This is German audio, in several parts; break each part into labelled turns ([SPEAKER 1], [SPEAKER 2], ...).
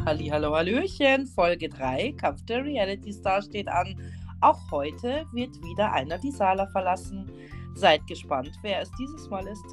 [SPEAKER 1] Hallihallo, Hallöchen, Folge 3, Kampf der Reality Star steht an. Auch heute wird wieder einer die Sala verlassen. Seid gespannt, wer es dieses Mal ist.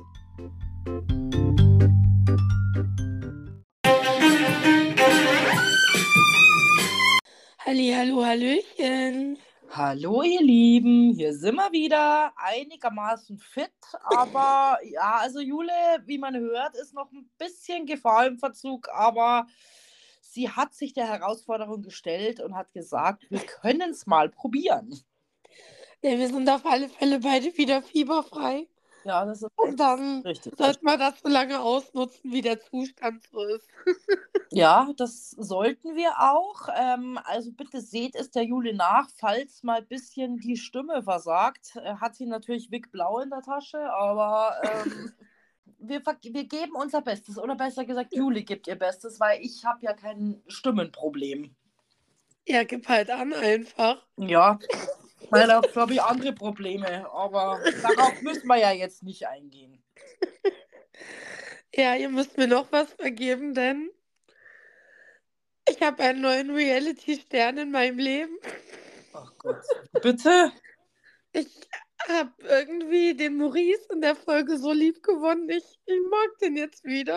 [SPEAKER 2] Hallihallo, Hallöchen.
[SPEAKER 1] Hallo ihr Lieben, hier sind wir wieder, einigermaßen fit, aber ja, also Jule, wie man hört, ist noch ein bisschen Gefahr im Verzug, aber sie hat sich der Herausforderung gestellt und hat gesagt, wir können es mal probieren.
[SPEAKER 2] Ja, wir sind auf alle Fälle beide wieder fieberfrei.
[SPEAKER 1] Ja, das ist
[SPEAKER 2] Und
[SPEAKER 1] echt
[SPEAKER 2] dann
[SPEAKER 1] richtig.
[SPEAKER 2] sollten wir das so lange ausnutzen, wie der Zustand so ist.
[SPEAKER 1] Ja, das sollten wir auch. Also bitte seht es der Jule nach, falls mal ein bisschen die Stimme versagt. Hat sie natürlich Vic Blau in der Tasche, aber wir geben unser Bestes. Oder besser gesagt, Jule gibt ihr Bestes, weil ich habe ja kein Stimmenproblem.
[SPEAKER 2] Ja, gib halt an einfach.
[SPEAKER 1] Ja, meine habe, glaube ich, andere Probleme, aber darauf müssen wir ja jetzt nicht eingehen.
[SPEAKER 2] Ja, ihr müsst mir noch was vergeben, denn ich habe einen neuen Reality-Stern in meinem Leben.
[SPEAKER 1] Ach Gott. Bitte?
[SPEAKER 2] Ich habe irgendwie den Maurice in der Folge so lieb gewonnen. Ich mag den jetzt wieder.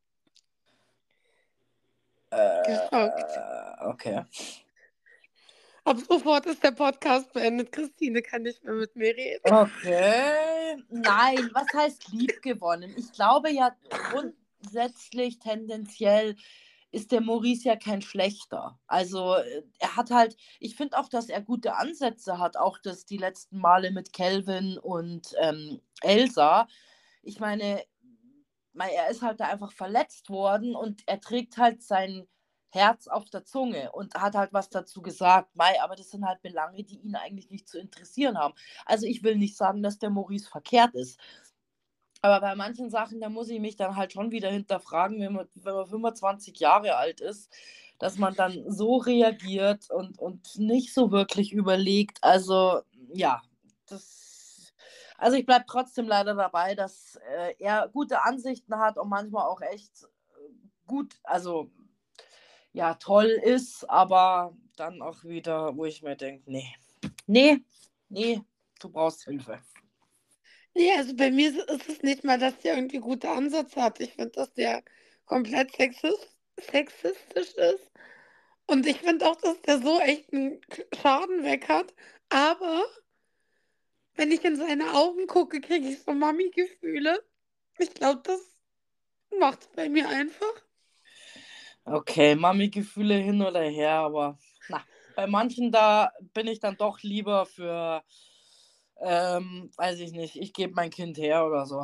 [SPEAKER 2] Geschockt.
[SPEAKER 1] Okay.
[SPEAKER 2] Ab sofort ist der Podcast beendet. Christine kann nicht mehr mit mir reden.
[SPEAKER 1] Okay. Nein, was heißt lieb gewonnen? Ich glaube ja grundsätzlich tendenziell ist der Maurice ja kein schlechter. Also er hat halt, ich finde auch, dass er gute Ansätze hat, auch das die letzten Male mit Kelvin und Elsa. Ich meine, er ist halt da einfach verletzt worden und er trägt halt sein Herz auf der Zunge und hat halt was dazu gesagt. Aber das sind halt Belange, die ihn eigentlich nicht zu interessieren haben. Also ich will nicht sagen, dass der Maurice verkehrt ist. Aber bei manchen Sachen, da muss ich mich dann halt schon wieder hinterfragen, wenn man 25 Jahre alt ist, dass man dann so reagiert und nicht so wirklich überlegt. Also ja, also ich bleibe trotzdem leider dabei, dass er gute Ansichten hat und manchmal auch echt gut, also ja, toll ist, aber dann auch wieder, wo ich mir denke, nee, du brauchst Hilfe.
[SPEAKER 2] Nee, also bei mir ist es nicht mal, dass der irgendwie gute Ansätze hat. Ich finde, dass der komplett sexistisch ist. Und ich finde auch, dass der so echt einen Schaden weg hat. Aber wenn ich in seine Augen gucke, kriege ich so Mami-Gefühle. Ich glaube, das macht es bei mir einfach.
[SPEAKER 1] Okay, Mami-Gefühle hin oder her, aber bei manchen da bin ich dann doch lieber für, weiß ich nicht, ich gebe mein Kind her oder so.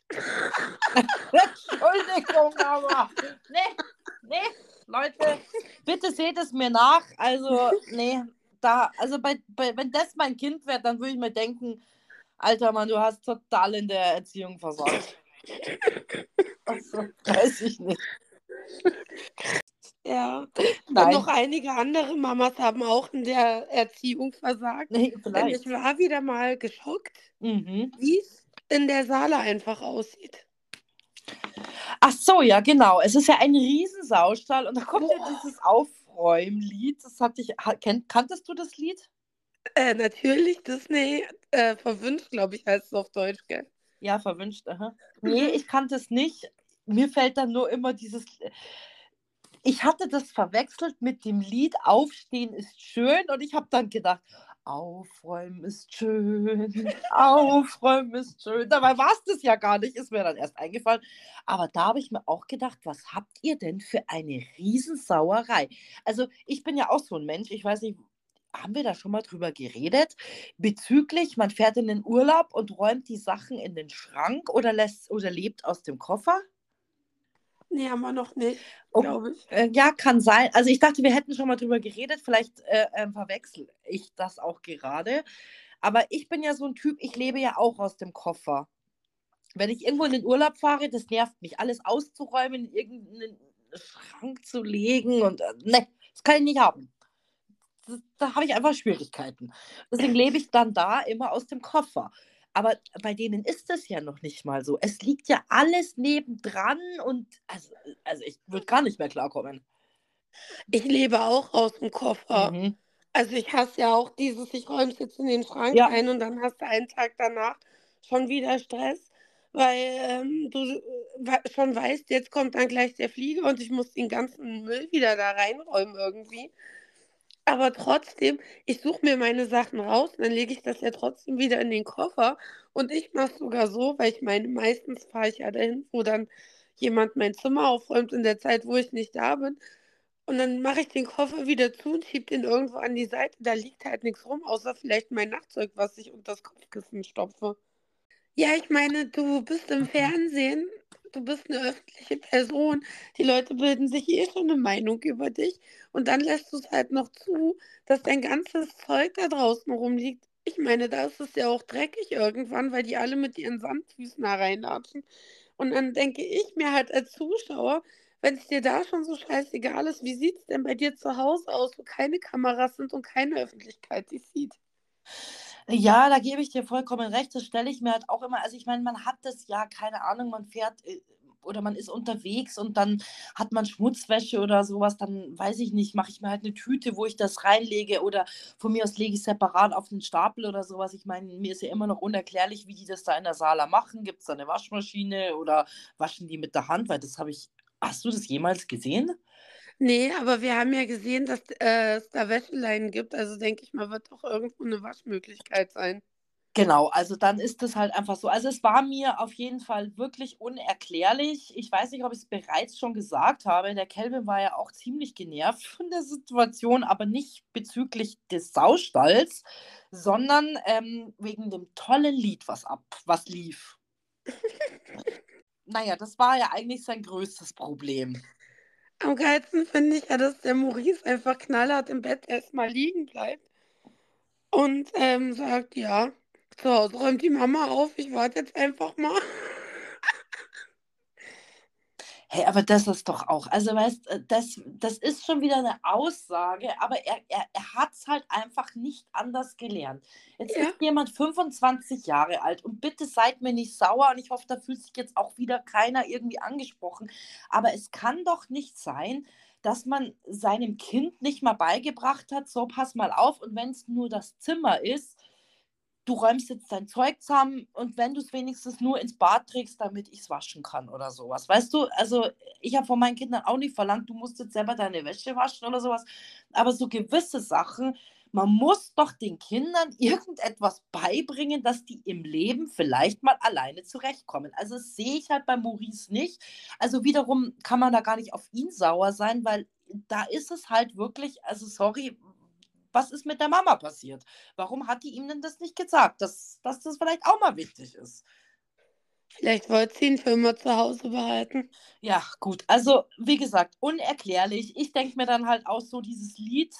[SPEAKER 1] Entschuldigung, aber nee, Leute, bitte seht es mir nach. Also, wenn das mein Kind wäre, dann würde ich mir denken, alter Mann, du hast total in der Erziehung versagt. Also, weiß ich nicht.
[SPEAKER 2] Ja. Und
[SPEAKER 1] Nein.
[SPEAKER 2] noch einige andere Mamas haben auch in der Erziehung versagt.
[SPEAKER 1] Nee,
[SPEAKER 2] Denn ich
[SPEAKER 1] vielleicht.
[SPEAKER 2] war wieder mal geschockt, wie es in der Saale einfach aussieht.
[SPEAKER 1] Ach so, ja, genau. Es ist ja ein Riesensaustall und da kommt ja
[SPEAKER 2] Boah.
[SPEAKER 1] dieses Aufräumlied. Kanntest du das Lied?
[SPEAKER 2] Natürlich, Disney verwünscht, glaube ich, heißt es auf Deutsch, gell?
[SPEAKER 1] Ja, verwünscht. Aha. Nee,
[SPEAKER 2] Mhm.
[SPEAKER 1] ich kannte es nicht. Mir fällt dann nur immer dieses. Ich hatte das verwechselt mit dem Lied Aufstehen ist schön und ich habe dann gedacht, Aufräumen ist schön, aufräumen ist schön. Dabei war es das ja gar nicht, ist mir dann erst eingefallen. Aber da habe ich mir auch gedacht, was habt ihr denn für eine Riesensauerei? Also ich bin ja auch so ein Mensch, ich weiß nicht, haben wir da schon mal drüber geredet? Bezüglich, man fährt in den Urlaub und räumt die Sachen in den Schrank oder lebt aus dem Koffer?
[SPEAKER 2] Nee, haben wir noch nicht,
[SPEAKER 1] Oh,
[SPEAKER 2] glaube ich.
[SPEAKER 1] ja, kann sein. Also ich dachte, wir hätten schon mal drüber geredet. Vielleicht verwechsel ich das auch gerade. Aber ich bin ja so ein Typ, ich lebe ja auch aus dem Koffer. Wenn ich irgendwo in den Urlaub fahre, das nervt mich, alles auszuräumen, in irgendeinen Schrank zu legen und ne, das kann ich nicht haben. Da habe ich einfach Schwierigkeiten. Deswegen lebe ich dann da immer aus dem Koffer. Aber bei denen ist das ja noch nicht mal so. Es liegt ja alles nebendran und also ich würde gar nicht mehr klarkommen.
[SPEAKER 2] Ich lebe auch aus dem Koffer.
[SPEAKER 1] Mhm.
[SPEAKER 2] Also, ich hasse ja auch dieses, ich räume es jetzt in den Schrank
[SPEAKER 1] Ja.
[SPEAKER 2] ein und dann hast du einen Tag danach schon wieder Stress, weil, du, schon weißt, jetzt kommt dann gleich der Flieger und ich muss den ganzen Müll wieder da reinräumen irgendwie. Aber trotzdem, ich suche mir meine Sachen raus und dann lege ich das ja trotzdem wieder in den Koffer. Und ich mache es sogar so, weil ich meine, meistens fahre ich ja dahin, wo dann jemand mein Zimmer aufräumt in der Zeit, wo ich nicht da bin. Und dann mache ich den Koffer wieder zu und schiebe den irgendwo an die Seite. Da liegt halt nichts rum, außer vielleicht mein Nachtzeug, was ich unter das Kopfkissen stopfe. Ja, ich meine, du bist im
[SPEAKER 1] Mhm.
[SPEAKER 2] Fernsehen, du bist eine öffentliche Person. Die Leute bilden sich eh schon 'ne Meinung über dich und dann lässt du es halt noch zu, dass dein ganzes Zeug da draußen rumliegt. Ich meine, da ist es ja auch dreckig irgendwann, weil die alle mit ihren Sandfüßen da reinlatschen. Und dann denke ich mir halt als Zuschauer, wenn es dir da schon so scheißegal ist, wie sieht's denn bei dir zu Hause aus, wo keine Kameras sind und keine Öffentlichkeit dich sieht?
[SPEAKER 1] Ja, da gebe ich dir vollkommen recht. Das stelle ich mir halt auch immer, also ich meine, man hat das ja, keine Ahnung, man fährt oder man ist unterwegs und dann hat man Schmutzwäsche oder sowas, dann weiß ich nicht, mache ich mir halt eine Tüte, wo ich das reinlege oder von mir aus lege ich separat auf den Stapel oder sowas. Ich meine, mir ist ja immer noch unerklärlich, wie die das da in der Sala machen. Gibt es da eine Waschmaschine oder waschen die mit der Hand? Weil das habe ich, hast du das jemals gesehen?
[SPEAKER 2] Ne, aber wir haben ja gesehen, dass, es da Wäscheleinen gibt, also denke ich mal, wird doch irgendwo 'ne Waschmöglichkeit sein.
[SPEAKER 1] Genau, also dann ist es halt einfach so. Also, es war mir auf jeden Fall wirklich unerklärlich. Ich weiß nicht, ob ich's bereits schon gesagt habe. Der Kelvin war ja auch ziemlich genervt von der Situation, aber nicht bezüglich des Saustalls, sondern, wegen dem tollen Lied, was lief. Na ja, das war ja eigentlich sein größtes Problem.
[SPEAKER 2] Am geilsten finde ich ja, dass der Maurice einfach knallhart im Bett erst mal liegen bleibt und, sagt: „Ja, zu Hause räumt die Mama auf, ich warte jetzt einfach mal.“
[SPEAKER 1] Hey, aber das ist doch auch, also weißt, das ist schon wieder eine Aussage, aber er hat's halt einfach nicht anders gelernt. Jetzt ist
[SPEAKER 2] Ja,
[SPEAKER 1] jemand 25 Jahre alt und bitte seid mir nicht sauer und ich hoffe, da fühlt sich jetzt auch wieder keiner irgendwie angesprochen. Aber es kann doch nicht sein, dass man seinem Kind nicht mal beigebracht hat: „So, pass mal auf, und wenn es nur das Zimmer ist, du räumst jetzt dein Zeug zusammen und wenn du es wenigstens nur ins Bad trägst, damit ich es waschen kann“ oder sowas. Weißt du? Also, ich habe von meinen Kindern auch nicht verlangt, du musst jetzt selber deine Wäsche waschen oder sowas. Aber so gewisse Sachen, man muss doch den Kindern irgendetwas beibringen, dass die im Leben vielleicht mal alleine zurechtkommen. Also, das sehe ich halt bei Maurice nicht. Also, wiederum kann man da gar nicht auf ihn sauer sein, weil da ist es halt wirklich, also sorry, was ist mit der Mama passiert? Warum hat die ihm denn das nicht gesagt, dass das vielleicht auch mal wichtig ist?
[SPEAKER 2] vielleicht wollte sie ihn für immer zu Hause behalten.
[SPEAKER 1] Ja, gut, also, wie gesagt, unerklärlich. Ich denke mir dann halt auch so dieses Lied,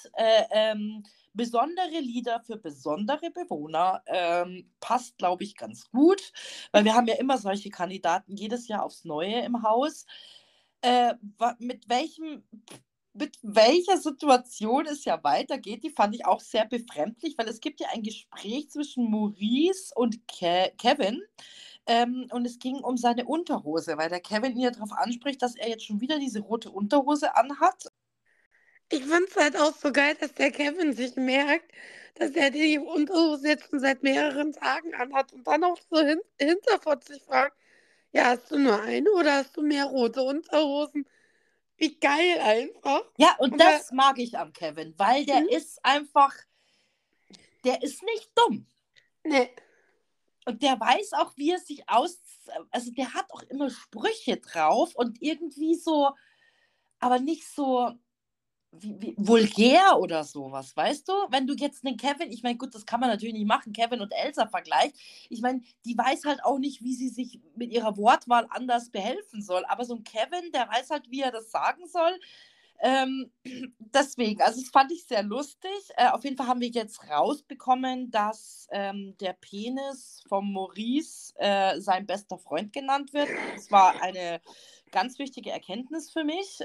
[SPEAKER 1] besondere Lieder für besondere Bewohner, passt, glaube ich, ganz gut, weil wir haben ja immer solche Kandidaten jedes Jahr aufs Neue im Haus. Wa mit welcher Situation es ja weitergeht, die fand ich auch sehr befremdlich, weil es gibt ja ein Gespräch zwischen Maurice und Kevin, und es ging um seine Unterhose, weil der Kevin ihn ja darauf anspricht, dass er jetzt schon wieder diese rote Unterhose anhat.
[SPEAKER 2] Ich finde es halt auch so geil, dass der Kevin sich merkt, dass er die Unterhose jetzt schon seit mehreren Tagen anhat und dann auch so hinterfotzig fragt: „Ja, hast du nur eine oder hast du mehr rote Unterhosen?“ Wie geil einfach.
[SPEAKER 1] Ja, und
[SPEAKER 2] Und da
[SPEAKER 1] das mag ich am Kevin, weil
[SPEAKER 2] mhm,
[SPEAKER 1] der ist einfach, der ist nicht dumm.
[SPEAKER 2] ne,
[SPEAKER 1] Und der weiß auch, wie er sich also, der hat auch immer Sprüche drauf und irgendwie so, aber nicht so wie vulgär oder sowas, weißt du? Wenn du jetzt 'nen Kevin, ich meine, gut, das kann man natürlich nicht machen, Kevin und Elsa vergleicht. Ich meine, die weiß halt auch nicht, wie sie sich mit ihrer Wortwahl anders behelfen soll. Aber so 'n Kevin, der weiß halt, wie er das sagen soll. Ähm, deswegen, also, das fand ich sehr lustig. Auf jeden Fall haben wir jetzt rausbekommen, dass, der Penis vom Maurice, sein bester Freund genannt wird. Das war eine ganz wichtige Erkenntnis für mich.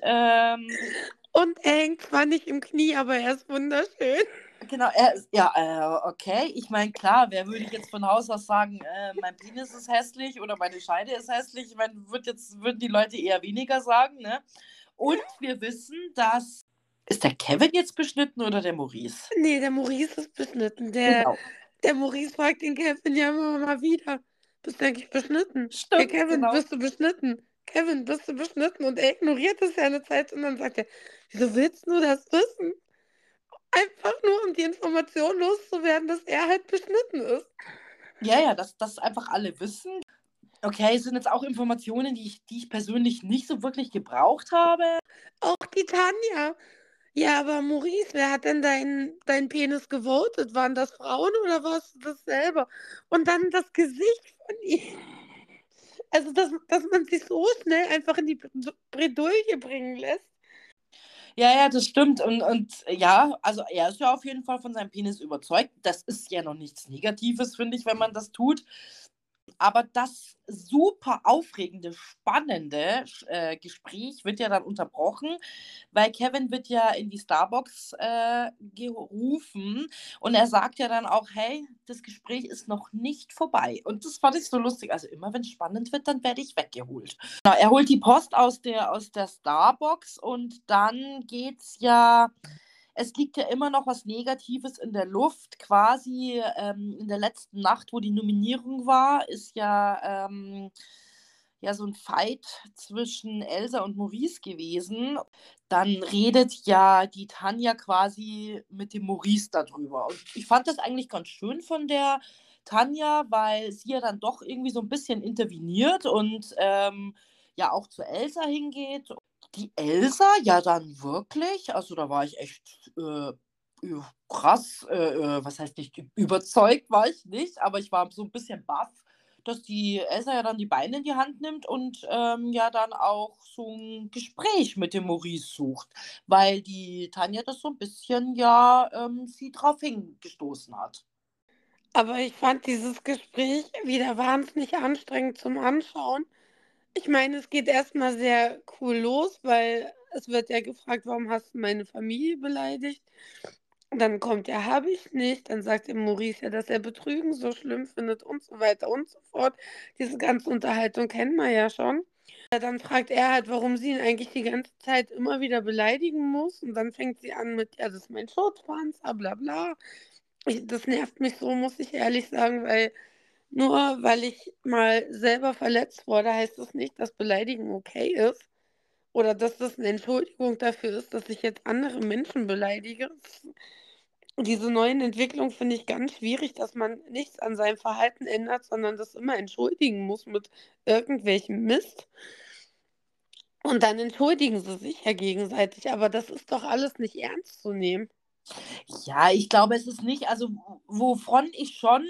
[SPEAKER 2] und er hängt zwar nicht im Knie, aber er ist wunderschön.
[SPEAKER 1] Genau, er ist ja, okay. Ich meine, klar, wer würde jetzt von Haus aus sagen, mein Penis ist hässlich oder meine Scheide ist hässlich? Ich meine, würden die Leute eher weniger sagen, ne? Und wir wissen, dass Ist der Kevin jetzt beschnitten oder der Maurice?
[SPEAKER 2] Nee, der Maurice ist beschnitten. Der,
[SPEAKER 1] Genau.
[SPEAKER 2] der Maurice fragt den Kevin ja immer mal wieder: Bist du eigentlich beschnitten? Hey
[SPEAKER 1] Stimmt,
[SPEAKER 2] Kevin,
[SPEAKER 1] genau.
[SPEAKER 2] bist du beschnitten? Kevin, bist du beschnitten? Und er ignoriert es ja eine Zeit und dann sagt er: Wieso willst du das wissen? Einfach nur, um die Information loszuwerden, dass er halt beschnitten ist.
[SPEAKER 1] Ja, ja, dass einfach alle wissen. Okay, es sind jetzt auch Informationen, die ich persönlich nicht so wirklich gebraucht habe.
[SPEAKER 2] Auch die Tanja. Ja, aber Maurice, wer hat denn deinen Penis gewotet? Waren das Frauen oder warst du das selber? Und dann das Gesicht von ihm. Also, dass man sich so schnell einfach in die Bredouille bringen lässt.
[SPEAKER 1] Ja, ja, das stimmt. Und ja, also er ist ja auf jeden Fall von seinem Penis überzeugt. Das ist ja noch nichts Negatives, finde ich, wenn man das tut. Aber das super aufregende, spannende Gespräch wird ja dann unterbrochen, weil Kevin wird ja in die Starbucks gerufen und er sagt ja dann auch, hey, das Gespräch ist noch nicht vorbei. Und das fand ich so lustig. Also immer wenn es spannend wird, dann werde ich weggeholt. Genau, er holt die Post aus der Starbucks und dann geht's ja. Es liegt ja immer noch was Negatives in der Luft. Quasi in der letzten Nacht, wo die Nominierung war, ist ja so ein Fight zwischen Elsa und Maurice gewesen. Dann redet ja die Tanja quasi mit dem Maurice darüber. Und ich fand das eigentlich ganz schön von der Tanja, weil sie ja dann doch irgendwie so ein bisschen interveniert und ja auch zu Elsa hingeht. Die Elsa, ja dann wirklich, also da war ich echt krass, was heißt nicht überzeugt war ich nicht, aber ich war so ein bisschen baff, dass die Elsa ja dann die Beine in die Hand nimmt und ja dann auch so ein Gespräch mit dem Maurice sucht, weil die Tanja das so ein bisschen ja sie drauf hingestoßen hat.
[SPEAKER 2] Aber ich fand dieses Gespräch wieder wahnsinnig anstrengend zum Anschauen. Ich meine, es geht erstmal sehr cool los, weil es wird ja gefragt: „Warum hast du meine Familie beleidigt?“ Und dann kommt ja: „Habe ich nicht.“ Dann sagt der Maurice ja, dass er Betrügen so schlimm findet und so weiter und so fort. Diese ganze Unterhaltung kennen wir ja schon. Dann fragt er halt, warum sie ihn eigentlich die ganze Zeit immer wieder beleidigen muss. Und dann fängt sie an mit: „Ja, das ist mein Schutzpanzer, bla bla.“ Das nervt mich so, muss ich ehrlich sagen, weil nur weil ich mal selber verletzt wurde, heißt das nicht, dass Beleidigen okay ist oder dass das eine Entschuldigung dafür ist, dass ich jetzt andere Menschen beleidige. Diese neuen Entwicklungen finde ich ganz schwierig, dass man nichts an seinem Verhalten ändert, sondern das immer entschuldigen muss mit irgendwelchem Mist. Und dann entschuldigen sie sich ja gegenseitig, aber das ist doch alles nicht ernst zu nehmen.
[SPEAKER 1] Ja, ich glaube, es ist nicht, also wovon ich schon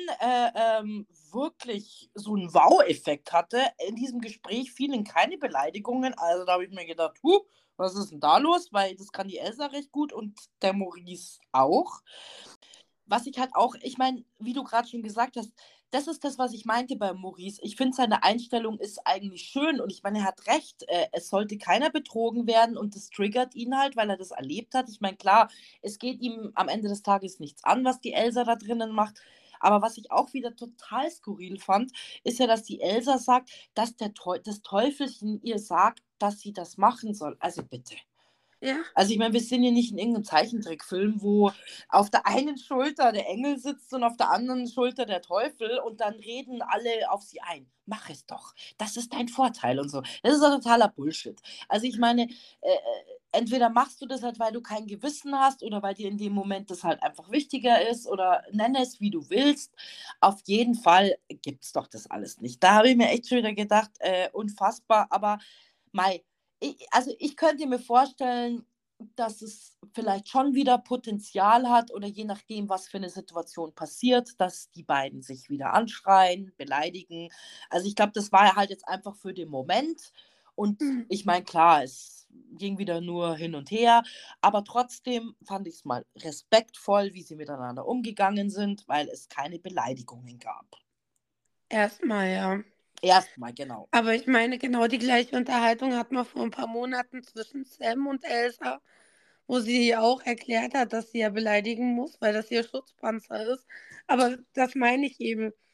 [SPEAKER 1] wirklich so einen Wow-Effekt hatte, in diesem Gespräch fielen keine Beleidigungen. Also da habe ich mir gedacht, was ist denn da los? Weil das kann die Elsa recht gut und der Maurice auch. Was ich halt auch, ich meine, wie du gerade schon gesagt hast, das ist das, was ich meinte bei Maurice. Ich finde, seine Einstellung ist eigentlich schön und ich meine, er hat recht. Es sollte keiner betrogen werden und das triggert ihn halt, weil er das erlebt hat. Ich meine, klar, es geht ihm am Ende des Tages nichts an, was die Elsa da drinnen macht. Aber was ich auch wieder total skurril fand, ist ja, dass die Elsa sagt, dass das Teufelchen ihr sagt, dass sie das machen soll. Also bitte.
[SPEAKER 2] Ja,
[SPEAKER 1] Also ich meine, wir sind hier nicht in irgendeinem Zeichentrickfilm, wo auf der einen Schulter der Engel sitzt und auf der anderen Schulter der Teufel und dann reden alle auf sie ein. Mach es doch. Das ist dein Vorteil und so. Das ist doch totaler Bullshit. Also ich meine, entweder machst du das halt, weil du kein Gewissen hast oder weil dir in dem Moment das halt einfach wichtiger ist oder nenne es, wie du willst. Auf jeden Fall gibt es doch das alles nicht. Da habe ich mir echt schon wieder gedacht, unfassbar, aber Mai, also ich könnte mir vorstellen, dass es vielleicht schon wieder Potenzial hat oder je nachdem, was für eine Situation passiert, dass die beiden sich wieder anschreien, beleidigen. Also ich glaube, das war halt jetzt einfach für den Moment. Und
[SPEAKER 2] mhm.
[SPEAKER 1] ich meine, klar, es ging wieder nur hin und her, aber trotzdem fand ich es mal respektvoll, wie sie miteinander umgegangen sind, weil es keine Beleidigungen gab.
[SPEAKER 2] Erstmal ja.
[SPEAKER 1] Erstmal, genau.
[SPEAKER 2] Aber ich meine, genau die gleiche Unterhaltung hatten wir vor ein paar Monaten zwischen Sam und Elsa, wo sie auch erklärt hat, dass sie ja beleidigen muss, weil das ihr Schutzpanzer ist. Aber das meine ich eben.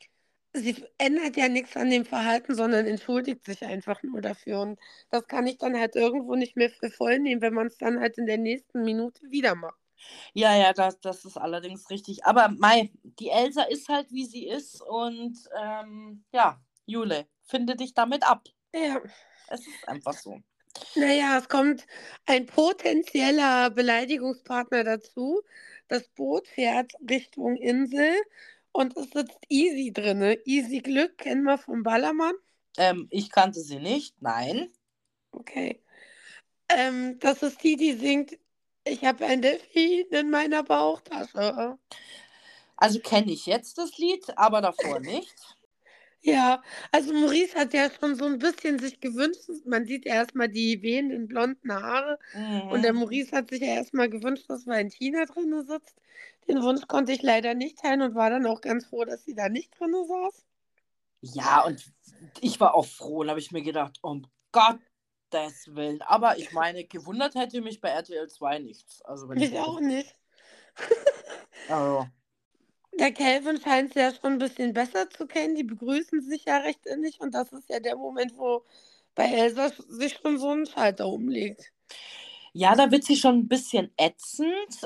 [SPEAKER 2] sie ändert ja nichts an dem Verhalten, sondern entschuldigt sich einfach nur dafür. Und das kann ich dann halt irgendwo nicht mehr für voll nehmen, wenn man es dann halt in der nächsten Minute wieder macht.
[SPEAKER 1] Ja, ja, das ist allerdings richtig. Aber Mai, die Elsa ist halt, wie sie ist und ja, Jule, finde dich damit ab.
[SPEAKER 2] Ja.
[SPEAKER 1] Es ist einfach so.
[SPEAKER 2] Naja, es kommt ein potenzieller Beleidigungspartner dazu. Das Boot fährt Richtung Insel und es sitzt Easy drinne. Easy Glück kennen wir vom Ballermann.
[SPEAKER 1] Ich kannte sie nicht, nein.
[SPEAKER 2] Okay. Das ist die singt, ich habe ein Delfin in meiner Bauchtasche.
[SPEAKER 1] Also kenne ich jetzt das Lied, aber davor nicht.
[SPEAKER 2] Ja, also Maurice hat ja schon so ein bisschen sich gewünscht, man sieht ja erst die wehenden blonden Haare und der
[SPEAKER 1] Mhm.
[SPEAKER 2] Maurice hat sich ja erst mal gewünscht, dass Valentina drinne sitzt. Den Wunsch konnte ich leider nicht teilen und war dann auch ganz froh, dass sie da nicht drinne saß.
[SPEAKER 1] Ja, und ich war auch froh, da habe ich mir gedacht, um Gottes Willen. Aber ich meine, gewundert hätte mich bei RTL 2 nichts. Also wenn ich
[SPEAKER 2] Ich
[SPEAKER 1] ehrlich
[SPEAKER 2] auch nicht.
[SPEAKER 1] also,
[SPEAKER 2] Der Calvin scheint sie ja schon ein bisschen besser zu kennen. Die begrüßen sich ja recht innig und das ist ja der Moment, wo bei Elsa sich schon so ein Schalter umlegt.
[SPEAKER 1] ja, da wird sie schon ein bisschen ätzend.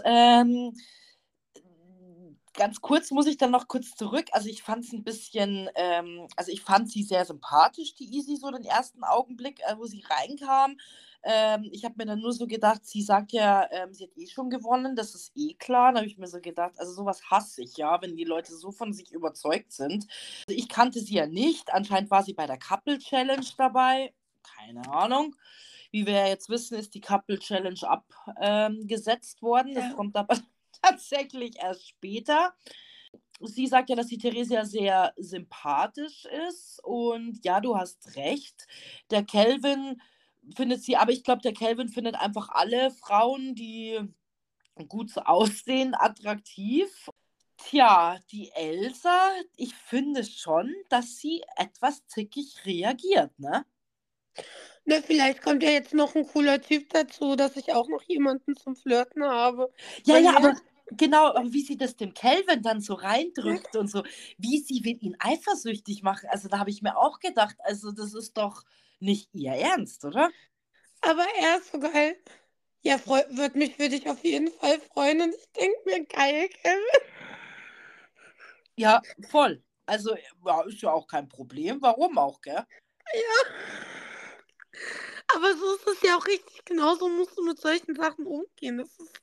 [SPEAKER 1] Ganz kurz muss ich dann noch kurz zurück. Also ich fand es ein bisschen, also ich fand sie sehr sympathisch, die Easy, so den ersten Augenblick, wo sie reinkam. Ich habe mir dann nur so gedacht, sie sagt ja, sie hat eh schon gewonnen, das ist eh klar. Da habe ich mir so gedacht, also sowas hasse ich ja, wenn die Leute so von sich überzeugt sind. Also ich kannte sie ja nicht, anscheinend war sie bei der Couple Challenge dabei, keine Ahnung. Wie wir ja jetzt wissen, ist die Couple Challenge abgesetzt worden. Das
[SPEAKER 2] Ja.
[SPEAKER 1] kommt aber tatsächlich erst später. Sie sagt ja, dass die Theresia sehr sympathisch ist und ja, du hast recht. Der Kelvin findet sie, aber ich glaube, der Kelvin findet einfach alle Frauen, die gut so aussehen, attraktiv. Tja, die Elsa, ich finde schon, dass sie etwas zickig reagiert, ne?
[SPEAKER 2] Na, vielleicht kommt ja jetzt noch ein cooler Typ dazu, dass ich auch noch jemanden zum Flirten habe.
[SPEAKER 1] Ja,
[SPEAKER 2] Man
[SPEAKER 1] ja, aber
[SPEAKER 2] lernt
[SPEAKER 1] genau, aber wie sie das dem Kelvin dann so
[SPEAKER 2] ne?
[SPEAKER 1] reindrückt und so, wie sie will ihn eifersüchtig machen. Also da habe ich mir auch gedacht, also das ist doch nicht ihr Ernst, oder?
[SPEAKER 2] Aber er ist so geil. Ja, würde mich für dich auf jeden Fall freuen und ich denke mir, geil, Kevin.
[SPEAKER 1] Ja, voll. Also ja, ist ja auch kein Problem. Warum auch, gell?
[SPEAKER 2] Ja. Aber so ist es ja auch richtig, genauso musst du mit solchen Sachen umgehen.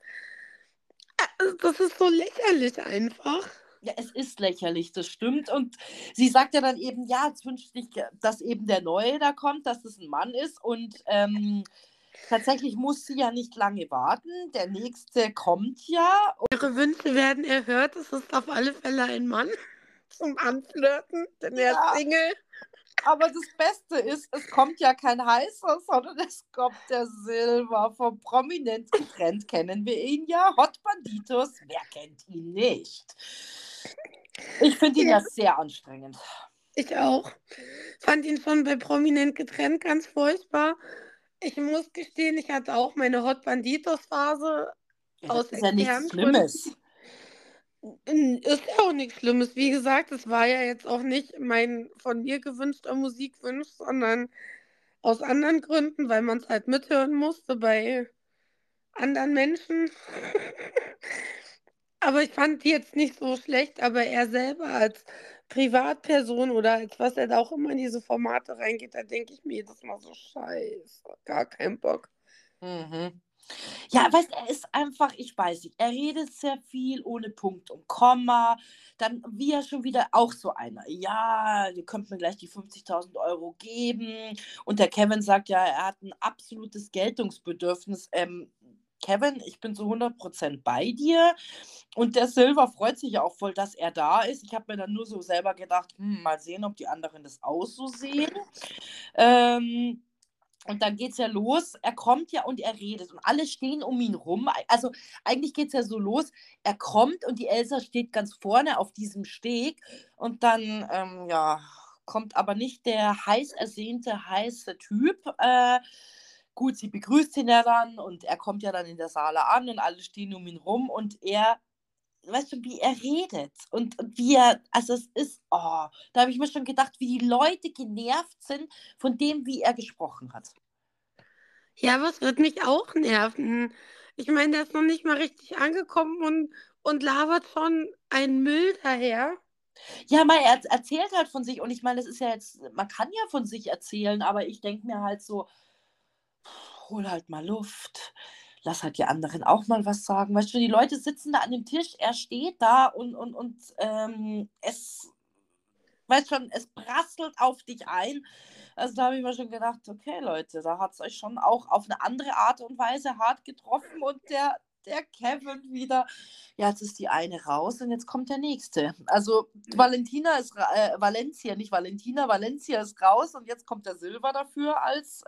[SPEAKER 2] Das ist so lächerlich einfach.
[SPEAKER 1] Ja, es ist lächerlich, das stimmt. Und sie sagt ja dann eben, ja, jetzt wünscht sich, dass eben der Neue da kommt, dass es ein Mann ist. Und tatsächlich muss sie ja nicht lange warten. Der Nächste kommt ja.
[SPEAKER 2] Ihre Wünsche werden erhört. Es ist auf alle Fälle ein Mann zum Anflirten, denn er ist
[SPEAKER 1] Ja,
[SPEAKER 2] Single.
[SPEAKER 1] aber das Beste ist, es kommt ja kein Heißer, sondern es kommt der Silber. Vom Prominent getrennt kennen wir ihn ja. Hot Banditos, wer kennt ihn nicht? Ich finde ihn
[SPEAKER 2] Ja,
[SPEAKER 1] ja sehr anstrengend.
[SPEAKER 2] ich auch. Fand ihn schon bei Prominent getrennt ganz furchtbar. Ich muss gestehen, ich hatte auch meine Hot Banditos-Phase
[SPEAKER 1] Ja, das
[SPEAKER 2] aus
[SPEAKER 1] ist ja nichts
[SPEAKER 2] externen Gründen.
[SPEAKER 1] Schlimmes.
[SPEAKER 2] Ist ja auch nichts Schlimmes. Wie gesagt, es war ja jetzt auch nicht mein von mir gewünschter Musikwunsch, sondern aus anderen Gründen, weil man es halt mithören musste bei anderen Menschen. Aber ich fand die jetzt nicht so schlecht, aber er selber als Privatperson oder als was er da auch immer in diese Formate reingeht, da denke ich mir jedes Mal so scheiße, gar keinen Bock.
[SPEAKER 1] Mhm. Ja, weißt, er ist einfach, ich weiß nicht, er redet sehr viel ohne Punkt und Komma. Dann wie er schon wieder auch so einer. Ja, ihr könnt mir gleich die 50.000 € geben. Und der Kevin sagt ja, er hat ein absolutes Geltungsbedürfnis. Kevin, ich bin zu 100% bei dir. Und der Silver freut sich ja auch voll, dass er da ist. Ich habe mir dann nur so selber gedacht, mal sehen, ob die anderen das auch so sehen. Ähm, und dann geht's ja los. Er kommt ja und er redet und alle stehen um ihn rum. Also eigentlich geht's ja so los. Er kommt und die Elsa steht ganz vorne auf diesem Steg und dann ja, kommt aber nicht der heiß ersehnte heiße Typ. Gut, sie begrüßt ihn ja dann und er kommt ja dann in der Saale an und alle stehen um ihn rum und er weißt du, wie er redet und wie er, also es ist, oh, da habe ich mir schon gedacht, wie die Leute genervt sind von dem, wie er gesprochen hat.
[SPEAKER 2] Ja, aber es wird mich auch nerven. Ich meine, der ist noch nicht mal richtig angekommen und labert schon einen Müll daher.
[SPEAKER 1] Ja, mal, er erzählt halt von sich und ich meine, das ist ja jetzt, man kann ja von sich erzählen, aber ich denke mir halt so, hol halt mal Luft, lass halt die anderen auch mal was sagen. Weißt du, die Leute sitzen da an dem Tisch, er steht da und es, weißt schon, es prasselt auf dich ein. Also da habe ich mir schon gedacht, okay Leute, da hat es euch schon auch auf eine andere Art und Weise hart getroffen und der Kevin wieder, ja, jetzt ist die eine raus und jetzt kommt der nächste. Also Valentina ist, Valencia, nicht Valentina, Valencia ist raus und jetzt kommt der Silber dafür als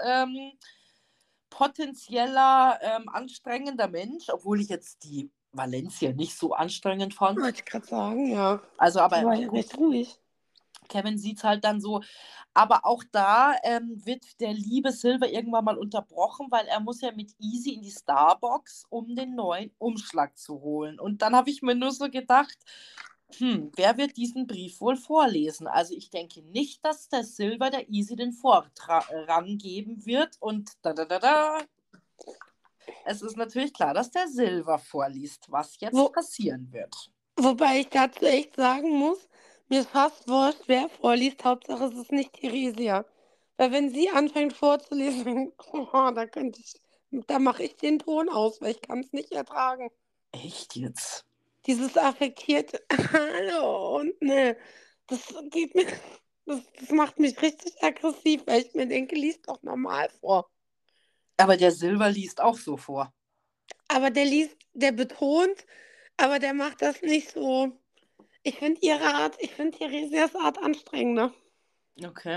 [SPEAKER 1] potenzieller anstrengender Mensch, obwohl ich jetzt die Valencia nicht so anstrengend fand.
[SPEAKER 2] Wollte ich gerade sagen, ja.
[SPEAKER 1] Also
[SPEAKER 2] Die
[SPEAKER 1] aber
[SPEAKER 2] war ja
[SPEAKER 1] gut,
[SPEAKER 2] recht ruhig.
[SPEAKER 1] Kevin sieht es halt dann so. Aber auch da wird der liebe Silver irgendwann mal unterbrochen, weil er muss ja mit Easy in die Starbucks, um den neuen Umschlag zu holen. Und dann habe ich mir nur so gedacht, wer wird diesen Brief wohl vorlesen? Also ich denke nicht, dass der Silver der Easy den Vorrang geben wird. Und da. Es ist natürlich klar, dass der Silver vorliest, was jetzt
[SPEAKER 2] Wo,
[SPEAKER 1] passieren wird.
[SPEAKER 2] wobei ich dazu echt sagen muss, mir ist fast wurscht, wer vorliest. Hauptsache, es ist nicht Theresia. Weil wenn sie anfängt vorzulesen, oh, da mache ich den Ton aus, weil ich kann es nicht ertragen.
[SPEAKER 1] Echt jetzt?
[SPEAKER 2] Dieses affektierte Hallo und ne, das geht mir, das macht mich richtig aggressiv, weil ich mir denke, lies doch normal vor.
[SPEAKER 1] Aber der Silver liest auch so vor.
[SPEAKER 2] Aber der betont, aber der macht das nicht so. Ich finde Theresias Art anstrengender.
[SPEAKER 1] Okay.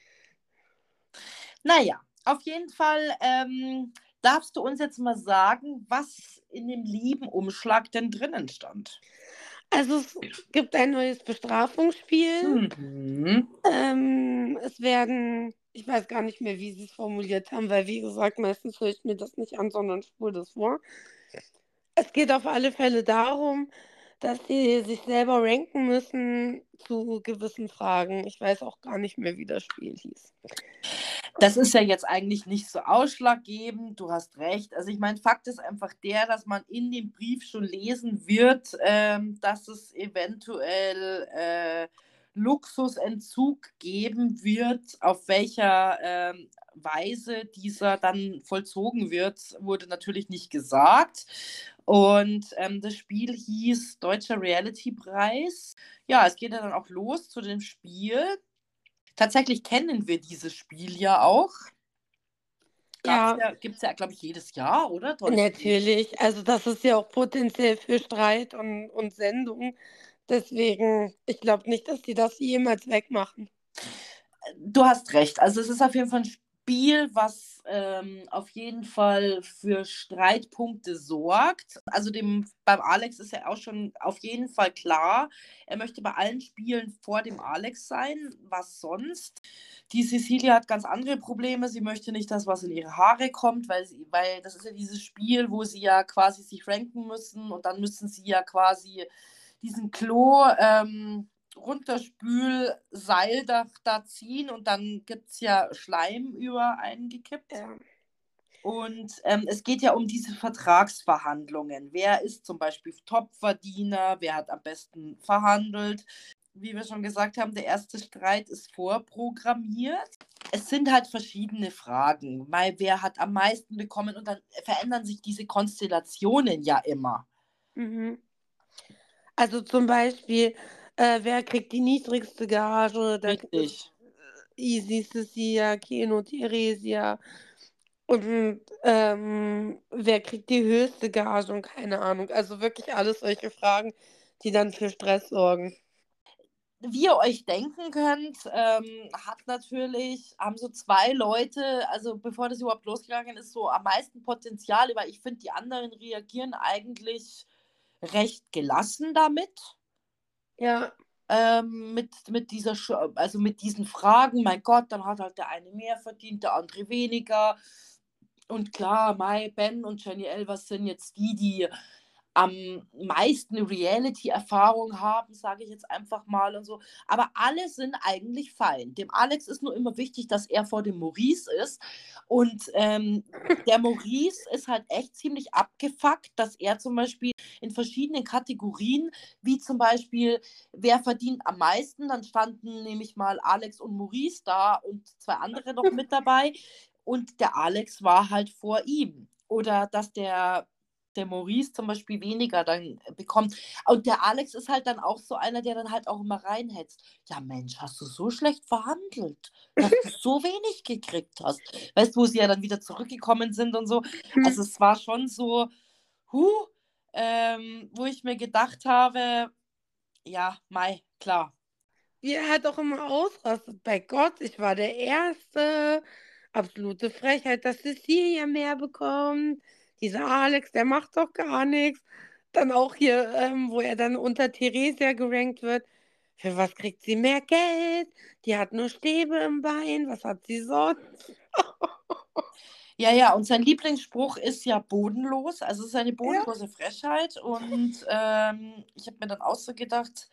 [SPEAKER 1] Naja, auf jeden Fall darfst du uns jetzt mal sagen, was in dem lieben Umschlag denn drinnen stand.
[SPEAKER 2] Also es gibt ein neues Bestrafungsspiel.
[SPEAKER 1] Mhm.
[SPEAKER 2] Es werden, ich weiß gar nicht mehr, wie sie es formuliert haben, weil wie gesagt, meistens höre ich mir das nicht an, sondern spule das vor. Es geht auf alle Fälle darum, dass sie sich selber ranken müssen zu gewissen Fragen. Ich weiß auch gar nicht mehr, wie das Spiel hieß.
[SPEAKER 1] Das ist ja jetzt eigentlich nicht so ausschlaggebend, du hast recht. Also ich meine, Fakt ist einfach der, dass man in dem Brief schon lesen wird, dass es eventuell Luxusentzug geben wird. Auf welcher Weise dieser dann vollzogen wird, wurde natürlich nicht gesagt. Und das Spiel hieß Deutscher Reality-Preis. Ja, es geht ja dann auch los zu dem Spiel. Tatsächlich kennen wir dieses Spiel ja auch.
[SPEAKER 2] Ja,
[SPEAKER 1] Gibt es ja, glaube ich, jedes Jahr, oder? Täuscht mich.
[SPEAKER 2] natürlich. Also das ist ja auch potenziell für Streit und Sendung. Deswegen, ich glaube nicht, dass die das jemals wegmachen.
[SPEAKER 1] Du hast recht. Also es ist auf jeden Fall ein Spiel, was auf jeden Fall für Streitpunkte sorgt. Also beim Alex ist ja auch schon auf jeden Fall klar, er möchte bei allen Spielen vor dem Alex sein. Was sonst? Die Cecilia hat ganz andere Probleme. Sie möchte nicht, dass was in ihre Haare kommt, weil das ist ja dieses Spiel, wo sie ja quasi sich ranken müssen und dann müssen sie ja quasi diesen Klo Runterspülseil da ziehen und dann gibt es ja Schleim über einen gekippt.
[SPEAKER 2] Ja.
[SPEAKER 1] Und es geht ja um diese Vertragsverhandlungen. Wer ist zum Beispiel Topverdiener? Wer hat am besten verhandelt? Wie wir schon gesagt haben, der erste Streit ist vorprogrammiert. Es sind halt verschiedene Fragen. Mal, wer hat am meisten bekommen? Und dann verändern sich diese Konstellationen ja immer.
[SPEAKER 2] Mhm. Also zum Beispiel, wer kriegt die niedrigste Gage? Da
[SPEAKER 1] Richtig.
[SPEAKER 2] ist Easy, Cecilia, Keno, Theresia. Und wer kriegt die höchste Gage und keine Ahnung. Also wirklich alles solche Fragen, die dann für Stress sorgen.
[SPEAKER 1] Wie ihr euch denken könnt, haben so zwei Leute, also bevor das überhaupt losgegangen ist, so am meisten Potenzial, weil ich finde, die anderen reagieren eigentlich recht gelassen damit.
[SPEAKER 2] Ja,
[SPEAKER 1] Also mit diesen Fragen, mein Gott, dann hat halt der eine mehr verdient, der andere weniger. Und klar, Mai, Ben und Jenny Elvers sind jetzt die am meisten Reality-Erfahrung haben, sage ich jetzt einfach mal und so. Aber alle sind eigentlich fein. Dem Alex ist nur immer wichtig, dass er vor dem Maurice ist. Und der Maurice ist halt echt ziemlich abgefuckt, dass er zum Beispiel in verschiedenen Kategorien, wie zum Beispiel, wer verdient am meisten, dann standen nämlich mal Alex und Maurice da und 2 andere noch mit dabei. Und der Alex war halt vor ihm. Oder dass der Maurice zum Beispiel weniger dann bekommt. Und der Alex ist halt dann auch so einer, der dann halt auch immer reinhetzt. Ja, Mensch, hast du so schlecht verhandelt, dass du so wenig gekriegt hast. Weißt du, wo sie ja dann wieder zurückgekommen sind und so. Also es war schon so, huh, wo ich mir gedacht habe, ja, Mai, klar.
[SPEAKER 2] Wie er halt auch immer ausrastet. Bei Gott, ich war der Erste. Absolute Frechheit, dass Cecilia mehr bekommt. Dieser Alex, der macht doch gar nichts. Dann auch hier, wo er dann unter Theresia gerankt wird. Für was kriegt sie mehr Geld? Die hat nur Stäbe im Bein. Was hat sie sonst?
[SPEAKER 1] Ja, ja, und sein Lieblingsspruch ist ja bodenlos. Also es ist eine
[SPEAKER 2] Ja.
[SPEAKER 1] bodenlose Frechheit. Und ich habe mir dann auch so gedacht,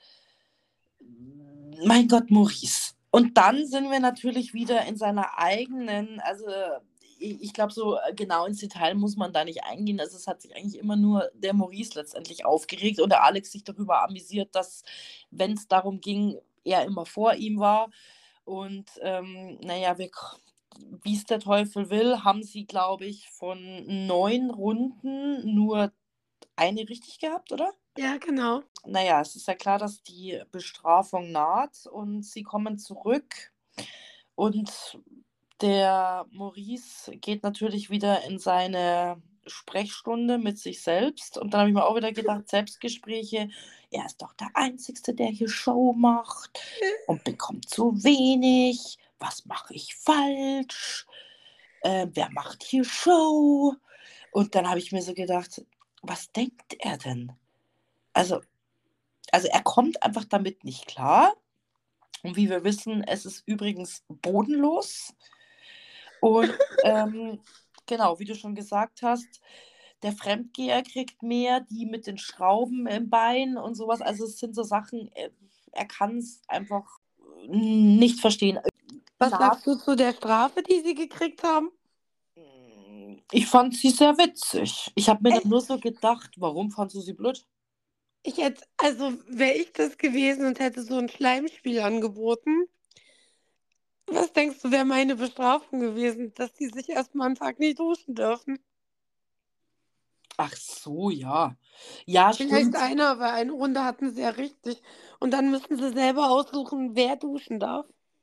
[SPEAKER 1] mein Gott, Maurice. Und dann sind wir natürlich wieder in seiner eigenen, also ich glaube, so genau ins Detail muss man da nicht eingehen. Also es hat sich eigentlich immer nur der Maurice letztendlich aufgeregt und der Alex sich darüber amüsiert, dass, wenn es darum ging, er immer vor ihm war. Und naja, wie es der Teufel will, haben sie, glaube ich, von 9 Runden nur eine richtig gehabt, oder?
[SPEAKER 2] Ja, genau.
[SPEAKER 1] Naja, es ist ja klar, dass die Bestrafung naht und sie kommen zurück und der Maurice geht natürlich wieder in seine Sprechstunde mit sich selbst und dann habe ich mir auch wieder gedacht, Selbstgespräche, er ist doch der Einzige, der hier Show macht und bekommt zu wenig. Was mache ich falsch? Wer macht hier Show? Und dann habe ich mir so gedacht, was denkt er denn? Also er kommt einfach damit nicht klar. Und wie wir wissen, es ist übrigens bodenlos. Und genau, wie du schon gesagt hast, der Fremdgeher kriegt mehr, die mit den Schrauben im Bein und sowas. Also es sind so Sachen, er kann es einfach nicht verstehen.
[SPEAKER 2] Was
[SPEAKER 1] Na,
[SPEAKER 2] sagst du zu der Strafe, die sie gekriegt haben?
[SPEAKER 1] ich fand sie sehr witzig. Ich habe mir dann nur
[SPEAKER 2] Echt?
[SPEAKER 1] so gedacht, warum fandst du sie blöd?
[SPEAKER 2] Ich hätte, also wäre ich das gewesen und hätte so ein Schleimspiel angeboten, was denkst du, wäre meine Bestrafung gewesen, dass die sich erstmal einen Tag nicht duschen dürfen?
[SPEAKER 1] Ach so, ja. Ja,
[SPEAKER 2] Vielleicht
[SPEAKER 1] stimmt.
[SPEAKER 2] einer, weil eine Runde hatten sie ja richtig. Und dann müssen sie selber aussuchen, wer duschen darf.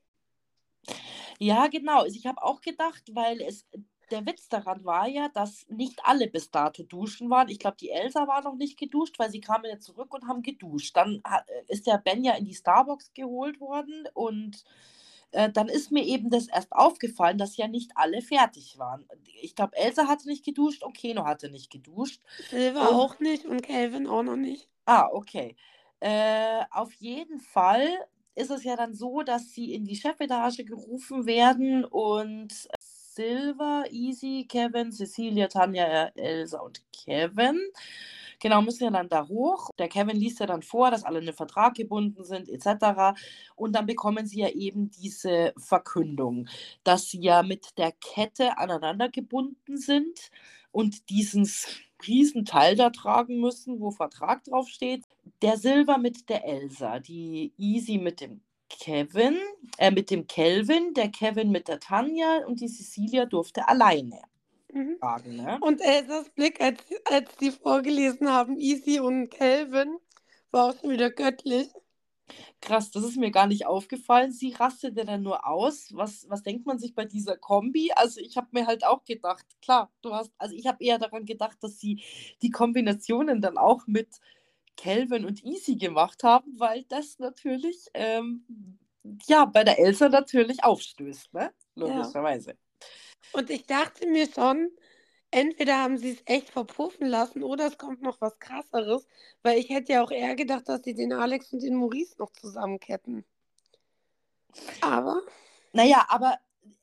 [SPEAKER 1] Ja, genau. Also ich habe auch gedacht, weil der Witz daran war ja, dass nicht alle bis dato duschen waren. Ich glaube, die Elsa war noch nicht geduscht, weil sie kamen ja zurück und haben geduscht. Dann ist der Ben ja in die Starbucks geholt worden und dann ist mir eben das erst aufgefallen, dass ja nicht alle fertig waren. Ich glaube, Elsa hatte nicht geduscht und Keno hatte nicht geduscht.
[SPEAKER 2] Silver
[SPEAKER 1] Und,
[SPEAKER 2] auch nicht und Calvin auch noch nicht.
[SPEAKER 1] okay. Auf jeden Fall ist es ja dann so, dass sie in die Chefetage gerufen werden und Silver, Easy, Kevin, Cecilia, Tanja, Elsa und Kevin. Genau, müssen ja dann da hoch. Der Kevin liest ja dann vor, dass alle in den Vertrag gebunden sind, etc. Und dann bekommen sie ja eben diese Verkündung, dass sie ja mit der Kette aneinander gebunden sind und diesen Riesenteil da tragen müssen, wo Vertrag draufsteht. Der Silver mit der Elsa, die Easy mit dem Kevin, mit dem Kelvin, der Kevin mit der Tanja und die Cecilia durfte alleine
[SPEAKER 2] Mhm.
[SPEAKER 1] tragen, ne?
[SPEAKER 2] Und Elsas Blick, als die vorgelesen haben, Easy und Calvin, war auch schon wieder göttlich.
[SPEAKER 1] Krass, das ist mir gar nicht aufgefallen. Sie rastete dann nur aus. Was denkt man sich bei dieser Kombi? Also ich habe mir halt auch gedacht, klar, also ich habe eher daran gedacht, dass sie die Kombinationen dann auch mit Kelvin und Easy gemacht haben, weil das natürlich, ja, bei der Elsa natürlich aufstößt, ne?
[SPEAKER 2] Ja.
[SPEAKER 1] Logischerweise.
[SPEAKER 2] Und ich dachte mir schon, entweder haben sie es echt verpuffen lassen oder es kommt noch was Krasseres, weil ich hätte ja auch eher gedacht, dass sie den Alex und den Maurice noch zusammenketten. Aber
[SPEAKER 1] Naja, aber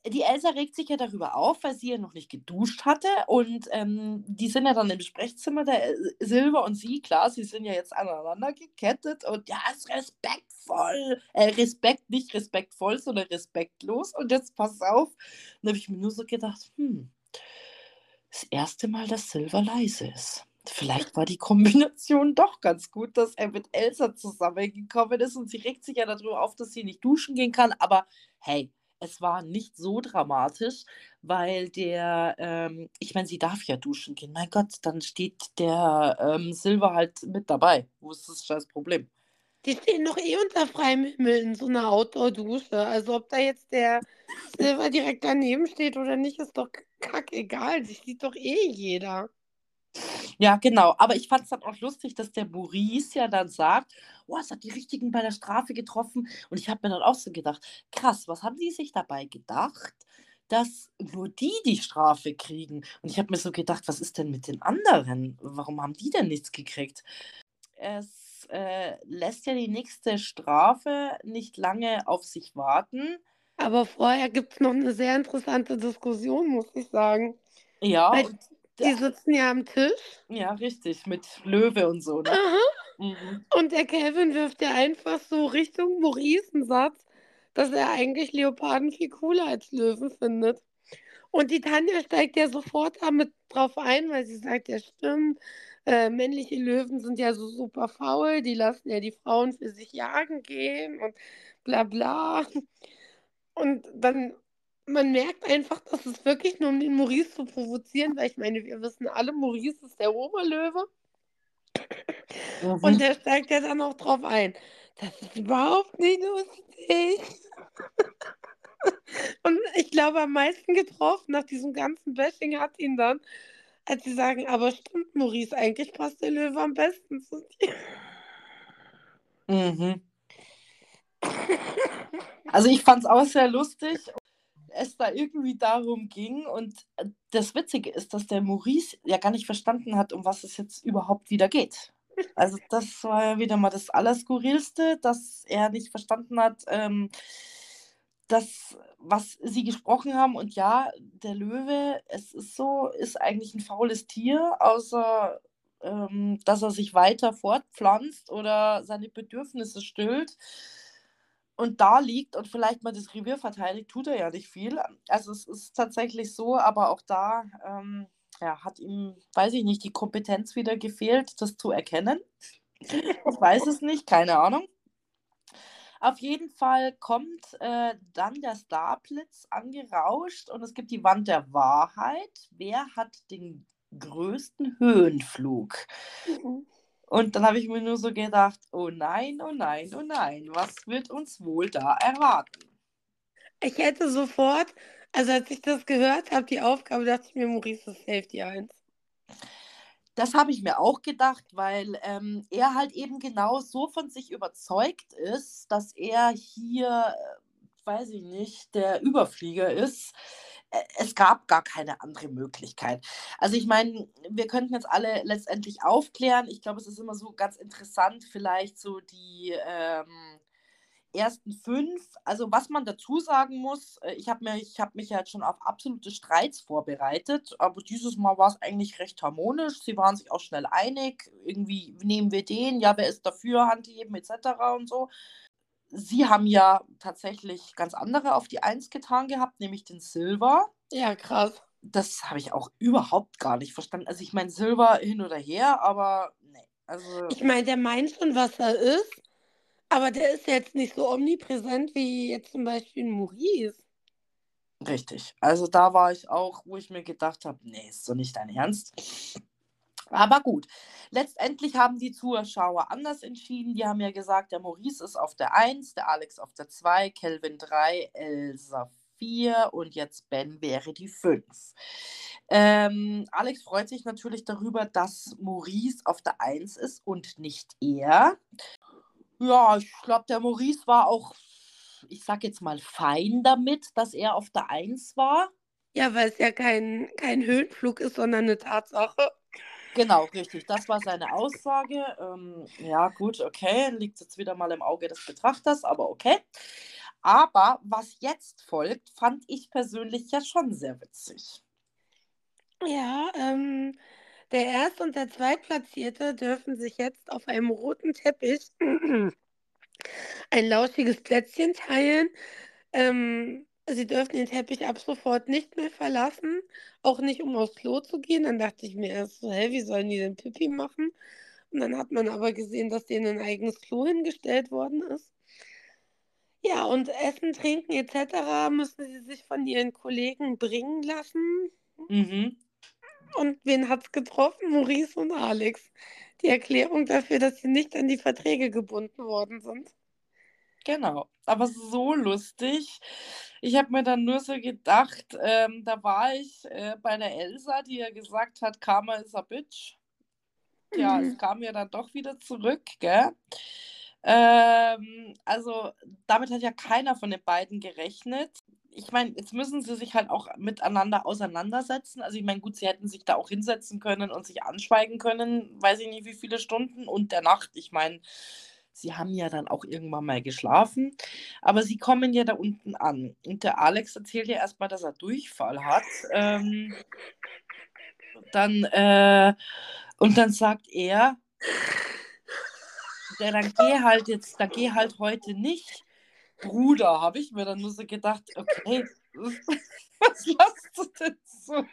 [SPEAKER 1] die Elsa regt sich ja darüber auf, weil sie ja noch nicht geduscht hatte und, die sind ja dann im Sprechzimmer, der, Silber und sie, klar, sie sind ja jetzt aneinander gekettet und ja, ist respektvoll. Respekt, nicht respektvoll, sondern respektlos und jetzt pass auf. Dann habe ich mir nur so gedacht: das erste Mal, dass Silver leise ist. Vielleicht war die Kombination doch ganz gut, dass er mit Elsa zusammengekommen ist und sie regt sich ja darüber auf, dass sie nicht duschen gehen kann, aber hey, es war nicht so dramatisch, weil ich meine, sie darf ja duschen gehen. Mein Gott, dann steht der, Silver halt mit dabei. Wo ist das scheiß Problem?
[SPEAKER 2] Die stehen doch eh unter freiem Himmel in so 'ner Outdoor-Dusche. Also, ob da jetzt der Silver direkt daneben steht oder nicht, ist doch kackegal. Die sieht doch eh jeder.
[SPEAKER 1] Ja, genau. Aber ich fand es dann auch lustig, dass der Maurice ja dann sagt: „Oh, es hat die Richtigen bei der Strafe getroffen.“ Und ich habe mir dann auch so gedacht: „Krass, was haben die sich dabei gedacht, dass nur die Strafe kriegen?“ Und ich habe mir so gedacht: „Was ist denn mit den anderen? Warum haben die denn nichts gekriegt?“ Es, lässt ja die nächste Strafe nicht lange auf sich warten.
[SPEAKER 2] Aber vorher gibt's noch 'ne sehr interessante Diskussion, muss ich sagen.
[SPEAKER 1] Ja,
[SPEAKER 2] Weil
[SPEAKER 1] und
[SPEAKER 2] die
[SPEAKER 1] der
[SPEAKER 2] sitzen ja am Tisch.
[SPEAKER 1] ja, richtig, mit Löwe und so, ne?
[SPEAKER 2] Aha.
[SPEAKER 1] Mhm.
[SPEAKER 2] Und der Kelvin wirft ja einfach so Richtung Maurice 'n Satz, dass er eigentlich Leoparden viel cooler als Löwen findet. Und die Tanja steigt ja sofort damit drauf ein, weil sie sagt: „Ja, stimmt, männliche Löwen sind ja so super faul, die lassen ja die Frauen für sich jagen gehen und bla bla.“ Und dann man merkt einfach, dass es wirklich nur um den Maurice zu provozieren, weil ich meine, wir wissen alle, Maurice ist der Oberlöwe und
[SPEAKER 1] Mhm.
[SPEAKER 2] der steigt ja dann auch drauf ein. Das ist überhaupt nicht lustig. Und ich glaube, am meisten getroffen nach diesem ganzen Bashing hat ihn dann, als sie sagen: „Aber stimmt, Maurice, eigentlich passt der Löwe am besten zu dir.“
[SPEAKER 1] Mhm. Also, ich fand es auch sehr lustig, es da irgendwie darum ging und, das Witzige ist, dass der Maurice ja gar nicht verstanden hat, um was es jetzt überhaupt wieder geht. Also, das war ja wieder mal das Allerskurrilste, dass er nicht verstanden hat, das, was sie gesprochen haben. Und ja, der Löwe, es ist so, ist eigentlich ein faules Tier, außer, dass er sich weiter fortpflanzt oder seine Bedürfnisse stillt und da liegt und vielleicht mal das Revier verteidigt, tut er ja nicht viel. Also, es ist tatsächlich so, aber auch da, ja, hat ihm, weiß ich nicht, die Kompetenz wieder gefehlt, das zu erkennen. Ich weiß es nicht, keine Ahnung. Auf jeden Fall kommt, dann der Starblitz angerauscht und es gibt die Wand der Wahrheit. Wer hat den größten Höhenflug?
[SPEAKER 2] Mhm.
[SPEAKER 1] Und dann habe ich mir nur so gedacht: „Oh nein, oh nein, oh nein, was wird uns wohl da erwarten?“
[SPEAKER 2] Ich hätte sofort, also, als ich das gehört habe, die Aufgabe, dachte ich mir: „Maurice ist safe die Eins.“
[SPEAKER 1] Das habe ich mir auch gedacht, weil, er halt eben genau so von sich überzeugt ist, dass er hier, weiß ich nicht, der Überflieger ist. Es gab gar keine andere Möglichkeit. Also, ich meine, wir könnten jetzt alle letztendlich aufklären. Ich glaube, es ist immer so ganz interessant, vielleicht so die, ersten 5. Also, was man dazu sagen muss, ich habe mich ja jetzt schon auf absolute Streits vorbereitet, aber dieses Mal war es eigentlich recht harmonisch. Sie waren sich auch schnell einig. Irgendwie nehmen wir den, ja, wer ist dafür, Hand heben et cetera und so. Sie haben ja tatsächlich ganz andere auf die Eins getan gehabt, nämlich den Silver.
[SPEAKER 2] Ja, krass.
[SPEAKER 1] Das habe ich auch überhaupt gar nicht verstanden. Also, ich meine, Silber hin oder her, aber ne, also
[SPEAKER 2] Ich meine, der meint schon, was er ist, aber der ist jetzt nicht so omnipräsent wie jetzt zum Beispiel Maurice.
[SPEAKER 1] richtig. Also, da war ich auch, wo ich mir gedacht habe: „Ne, ist doch nicht dein Ernst.“ Aber gut, letztendlich haben die Zuschauer anders entschieden. Die haben ja gesagt, der Maurice ist auf der Eins, der Alex auf der 2, Kelvin 3, Elsa 4 und jetzt Ben wäre die 5. Alex freut sich natürlich darüber, dass Maurice auf der Eins ist und nicht er. Ja, ich glaube, der Maurice war auch, ich sage jetzt mal, fein damit, dass er auf der Eins war.
[SPEAKER 2] Ja, weil es ja kein Höhenflug ist, sondern 'ne Tatsache.
[SPEAKER 1] Genau, richtig. Das war seine Aussage. Ja, gut, okay, liegt jetzt wieder mal im Auge des Betrachters, aber okay. Aber was jetzt folgt, fand ich persönlich ja schon sehr witzig.
[SPEAKER 2] Ja, der Erst- und der Zweitplatzierte dürfen sich jetzt auf einem roten Teppich ein lauschiges Plätzchen teilen. Sie dürfen den Teppich ab sofort nicht mehr verlassen, auch nicht um aufs Klo zu gehen. Dann dachte ich mir erst so, hä, wie sollen die denn Pipi machen? Und dann hat man aber gesehen, dass denen ein eigenes Klo hingestellt worden ist. Ja, und Essen, Trinken etc. müssen sie sich von ihren Kollegen bringen lassen.
[SPEAKER 1] Mhm.
[SPEAKER 2] Und wen hat's getroffen? Maurice und Alex. Die Erklärung dafür, dass sie nicht an die Verträge gebunden worden sind.
[SPEAKER 1] Genau, aber so lustig. Ich habe mir dann nur so gedacht, da war ich bei der Elsa, die ja gesagt hat, Karma is a bitch. Tja, es kam ja dann doch wieder zurück, gell? Also damit hat ja keiner von den beiden gerechnet. Ich meine, jetzt müssen sie sich halt auch miteinander auseinandersetzen. Also ich meine, gut, sie hätten sich da auch hinsetzen können und sich anschweigen können, weiß ich nicht wie viele Stunden und der Nacht. Ich meine, sie haben ja dann auch irgendwann mal geschlafen, aber sie kommen ja da unten an. Und der Alex erzählt ja erstmal, dass er Durchfall hat. Und dann sagt er, dann geh halt heute nicht. Bruder, habe ich mir dann nur so gedacht, okay, was machst du denn so?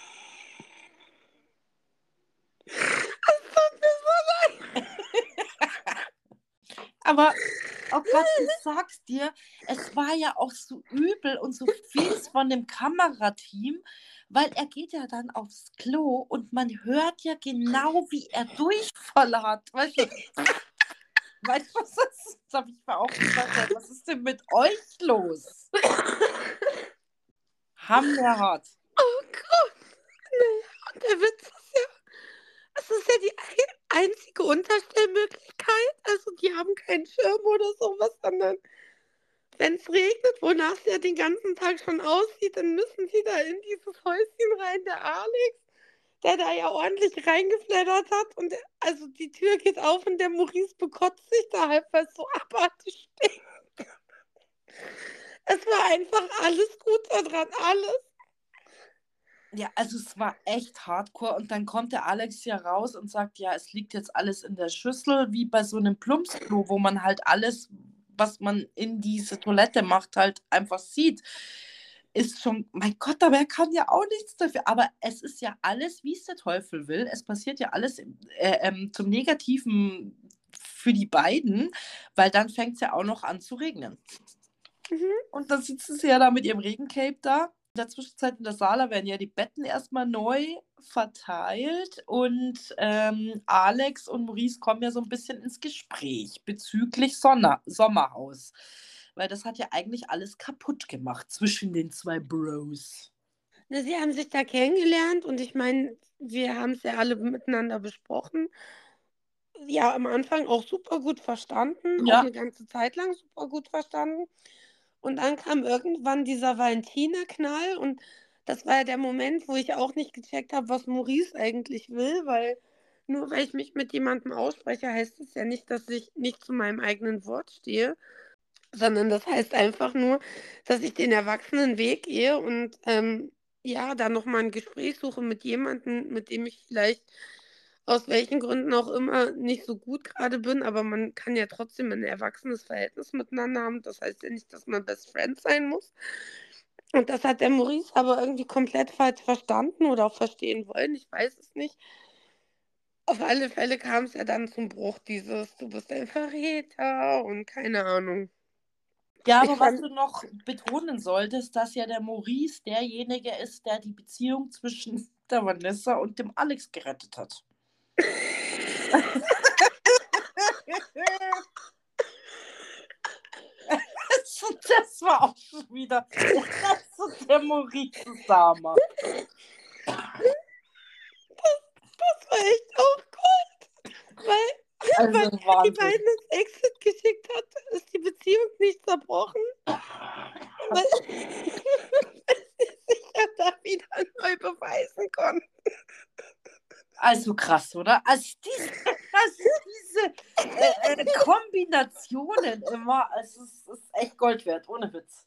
[SPEAKER 1] Aber auch gerade, ich sag's dir, es war ja auch so übel und so fies von dem Kamerateam, weil er geht ja dann aufs Klo und man hört ja genau, wie er Durchfall hat. Weißt du, was ist? Das habe ich mir auch gesagt, was ist denn mit euch los? Hammerhart.
[SPEAKER 2] Oh Gott. Nee. Und der Witz ist ja, es ist ja die einzige Unterstellmöglichkeit. Also die haben keinen Schirm oder sowas, sondern wenn es regnet, wonach es ja den ganzen Tag schon aussieht, dann müssen die da in dieses Häuschen rein. Der Alex, der da ja ordentlich reingeflattert hat. Und also die Tür geht auf und der Maurice bekotzt sich da halb, weil es so abartig stinkt. Es war einfach alles gut da dran, alles.
[SPEAKER 1] Ja, also es war echt hardcore und dann kommt der Alex ja raus und sagt, ja, es liegt jetzt alles in der Schüssel, wie bei so einem Plumpsklo, wo man halt alles, was man in diese Toilette macht, halt einfach sieht. Ist schon, mein Gott, aber er kann ja auch nichts dafür. Aber es ist ja alles, wie es der Teufel will. Es passiert ja alles zum Negativen für die beiden, weil dann fängt es ja auch noch an zu regnen. Und dann sitzen sie ja da mit ihrem Regencape da. In der Zwischenzeit in der Sala werden ja die Betten erstmal neu verteilt und Alex und Maurice kommen ja so ein bisschen ins Gespräch bezüglich Sommerhaus. Weil das hat ja eigentlich alles kaputt gemacht zwischen den zwei Bros.
[SPEAKER 2] Ne, sie haben sich da kennengelernt und ich meine, wir haben es ja alle miteinander besprochen. Ja, am Anfang auch super gut verstanden, auch
[SPEAKER 1] Ja,
[SPEAKER 2] eine ganze Zeit lang super gut verstanden. Und dann kam irgendwann dieser Valentina-Knall und das war ja der Moment, wo ich auch nicht gecheckt habe, was Maurice eigentlich will, weil nur weil ich mich mit jemandem ausspreche, heißt es ja nicht, dass ich nicht zu meinem eigenen Wort stehe, sondern das heißt einfach nur, dass ich den erwachsenen Weg gehe und ja, dann nochmal ein Gespräch suche mit jemandem, mit dem ich vielleicht aus welchen Gründen auch immer nicht so gut gerade bin, aber man kann ja trotzdem ein erwachsenes Verhältnis miteinander haben. Das heißt ja nicht, dass man Best Friend sein muss. Und das hat der Maurice aber irgendwie komplett falsch verstanden oder auch verstehen wollen. Ich weiß es nicht. Auf alle Fälle kam es ja dann zum Bruch dieses, du bist ein Verräter und keine Ahnung.
[SPEAKER 1] ja,
[SPEAKER 2] Ich
[SPEAKER 1] aber was
[SPEAKER 2] fand,
[SPEAKER 1] du noch betonen solltest, dass ja der Maurice derjenige ist, der die Beziehung zwischen der Vanessa und dem Alex gerettet hat. Das war auch schon wieder der Maurice Sama.
[SPEAKER 2] das war echt auch Gold, weil,
[SPEAKER 1] Also
[SPEAKER 2] weil er die
[SPEAKER 1] Wahnsinn.
[SPEAKER 2] beiden ins Exit geschickt hat, ist die Beziehung nicht zerbrochen, weil sie sich ja da wieder neu beweisen konnten.
[SPEAKER 1] Also krass, oder? Also diese Kombinationen immer, also es ist echt Gold wert, ohne Witz.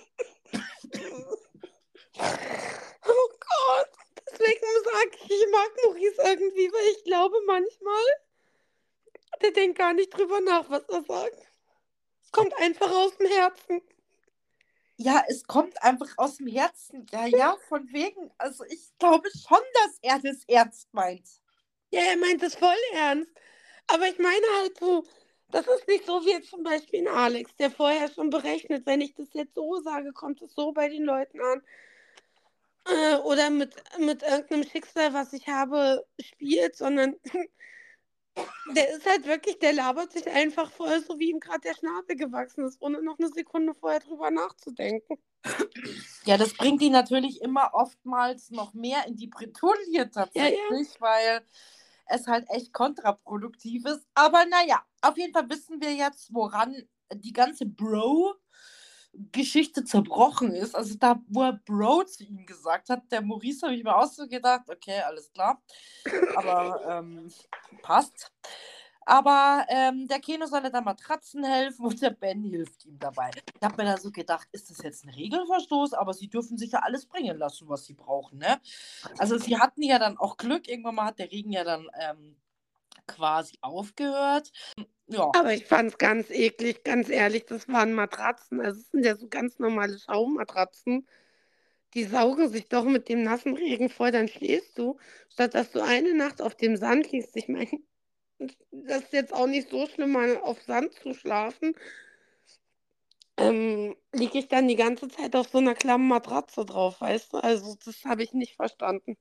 [SPEAKER 2] Oh Gott, deswegen sage ich mag Maurice irgendwie, weil ich glaube manchmal, der denkt gar nicht drüber nach, was er sagt. Es kommt einfach aus dem Herzen.
[SPEAKER 1] Ja, es kommt einfach aus dem Herzen. Ja, von wegen. Also ich glaube schon, dass er das ernst meint.
[SPEAKER 2] Ja, er meint es voll ernst. Aber ich meine halt so, das ist nicht so wie jetzt zum Beispiel ein Alex, der vorher schon berechnet, wenn ich das jetzt so sage, kommt es so bei den Leuten an. Oder mit irgendeinem Schicksal, was ich habe, spielt, sondern der ist halt wirklich, der labert sich einfach voll, so wie ihm gerade der Schnabel gewachsen ist, ohne noch eine Sekunde vorher drüber nachzudenken.
[SPEAKER 1] Ja, das bringt ihn natürlich immer oftmals noch mehr in die Bredouille
[SPEAKER 2] Ja, ja.
[SPEAKER 1] tatsächlich, weil es halt echt kontraproduktiv ist. Aber naja, auf jeden Fall wissen wir jetzt, woran die ganze Bro-Geschichte zerbrochen ist. Also da, wo er Bro zu ihm gesagt hat, der Maurice, habe ich mir auch so gedacht, okay, alles klar. Aber passt. Aber der Keno soll der Matratzen helfen und der Ben hilft ihm dabei. Ich habe mir da so gedacht, ist das jetzt ein Regelverstoß? Aber sie dürfen sich ja alles bringen lassen, was sie brauchen, ne? Also sie hatten ja dann auch Glück. Irgendwann mal hat der Regen ja dann quasi aufgehört. Ja.
[SPEAKER 2] Aber ich fand es ganz eklig, ganz ehrlich, das waren Matratzen. Also es sind ja so ganz normale Schaummatratzen. Die saugen sich doch mit dem nassen Regen voll, dann schläfst du, statt dass du eine Nacht auf dem Sand liegst. Ich meine, das ist jetzt auch nicht so schlimm, mal auf Sand zu schlafen. Liege ich dann die ganze Zeit auf so einer klammen Matratze drauf, weißt du? Also das habe ich nicht verstanden.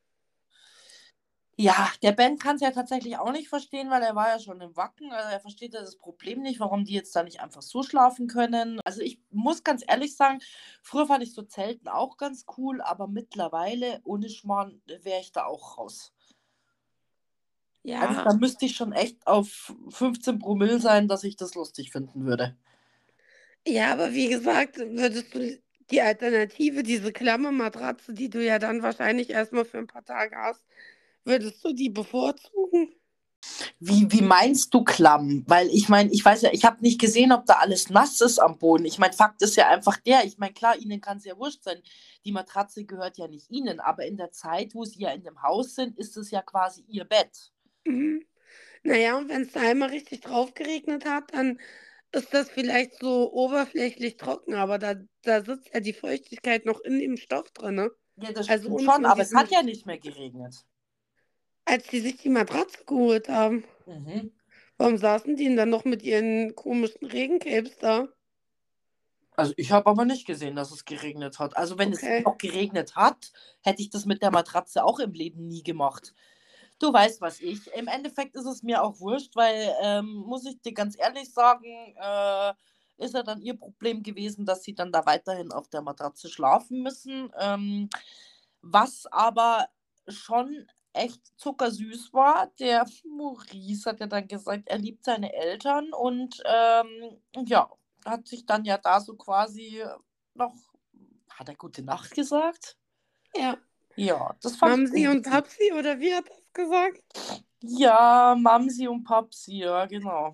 [SPEAKER 1] Ja, der Ben kann es ja tatsächlich auch nicht verstehen, weil er war ja schon im Wacken. Also er versteht ja das Problem nicht, warum die jetzt da nicht einfach so schlafen können. Also ich muss ganz ehrlich sagen, früher fand ich so Zelten auch ganz cool, aber mittlerweile, ohne Schmarrn, wäre ich da auch raus. Also
[SPEAKER 2] Ja,
[SPEAKER 1] da müsste ich schon echt auf 15 Promille sein, dass ich das lustig finden würde.
[SPEAKER 2] ja, aber wie gesagt, würdest du die Alternative, diese klamme Matratze, die du ja dann wahrscheinlich erstmal für ein paar Tage hast, würdest du die bevorzugen?
[SPEAKER 1] Wie meinst du klamm? Weil ich meine, ich weiß ja, ich habe nicht gesehen, ob da alles nass ist am Boden. Ich meine, Fakt ist ja einfach der, ich meine, klar, ihnen kann es ja wurscht sein. Die Matratze gehört ja nicht ihnen, aber in der Zeit, wo sie ja in dem Haus sind, ist es ja quasi ihr Bett.
[SPEAKER 2] Mhm. Naja, und wenn es da einmal richtig drauf geregnet hat, dann ist das vielleicht so oberflächlich trocken, aber da sitzt ja die Feuchtigkeit noch in dem Stoff drin, ne?
[SPEAKER 1] Ja, das
[SPEAKER 2] Also
[SPEAKER 1] stimmt
[SPEAKER 2] unten
[SPEAKER 1] schon,
[SPEAKER 2] in
[SPEAKER 1] aber es hat
[SPEAKER 2] diesem,
[SPEAKER 1] ja nicht mehr geregnet.
[SPEAKER 2] als die sich die Matratze geholt haben.
[SPEAKER 1] Mhm.
[SPEAKER 2] Warum saßen die denn dann noch mit ihren komischen Regencapes da?
[SPEAKER 1] Also ich habe aber nicht gesehen, dass es geregnet hat. Also wenn es
[SPEAKER 2] Okay.
[SPEAKER 1] noch geregnet hat, hätte ich das mit der Matratze auch im Leben nie gemacht. Du weißt, was ich. Im Endeffekt ist es mir auch wurscht, weil, muss ich dir ganz ehrlich sagen, ist ja dann ihr Problem gewesen, dass sie dann da weiterhin auf der Matratze schlafen müssen. Was aber schon echt zuckersüß war, der Maurice hat ja dann gesagt, er liebt seine Eltern und ja, hat sich dann ja da so quasi noch, hat er gute Nacht gesagt?
[SPEAKER 2] Ja.
[SPEAKER 1] Ja, das fand ich
[SPEAKER 2] Mamsi und
[SPEAKER 1] irgendwie.
[SPEAKER 2] Papsi, oder wie hat das gesagt?
[SPEAKER 1] Ja, Mamsi und Papsi, ja, genau.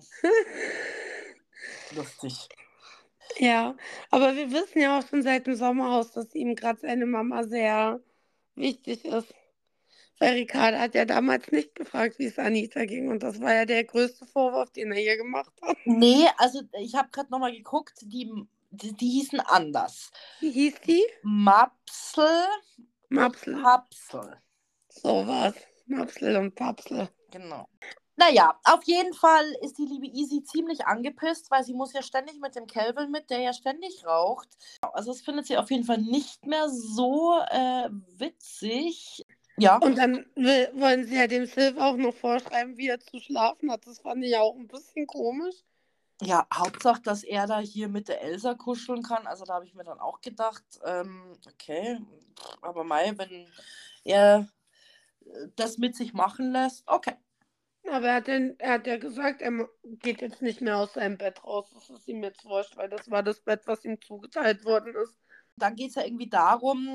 [SPEAKER 1] Lustig.
[SPEAKER 2] Ja, aber wir wissen ja auch schon seit dem Sommerhaus, dass ihm gerade seine Mama sehr wichtig ist. Weil Ricardo hat ja damals nicht gefragt, wie es Anita ging. Und das war ja der größte Vorwurf, den er ihr gemacht hat.
[SPEAKER 1] Nee, also ich habe gerade nochmal geguckt, die hießen anders.
[SPEAKER 2] Wie hieß die?
[SPEAKER 1] Mapsel und
[SPEAKER 2] Mapsel.
[SPEAKER 1] Papsel.
[SPEAKER 2] So war's. Mapsel und Papsel.
[SPEAKER 1] Genau. Naja, auf jeden Fall ist die liebe Easy ziemlich angepisst, weil sie muss ja ständig mit dem Kelvin mit, der ja ständig raucht. Also das findet sie auf jeden Fall nicht mehr so witzig. Ja.
[SPEAKER 2] Und dann wollen sie ja dem Sylv auch noch vorschreiben, wie er zu schlafen hat. Das fand ich ja auch ein bisschen komisch.
[SPEAKER 1] Ja, Hauptsache, dass er da hier mit der Elsa kuscheln kann. Also da habe ich mir dann auch gedacht, okay, aber Mai, wenn er das mit sich machen lässt, okay.
[SPEAKER 2] Aber er hat ja gesagt, geht jetzt nicht mehr aus seinem Bett raus. Das ist ihm jetzt wurscht, weil das war das Bett, was ihm zugeteilt worden ist.
[SPEAKER 1] Dann geht es ja irgendwie darum,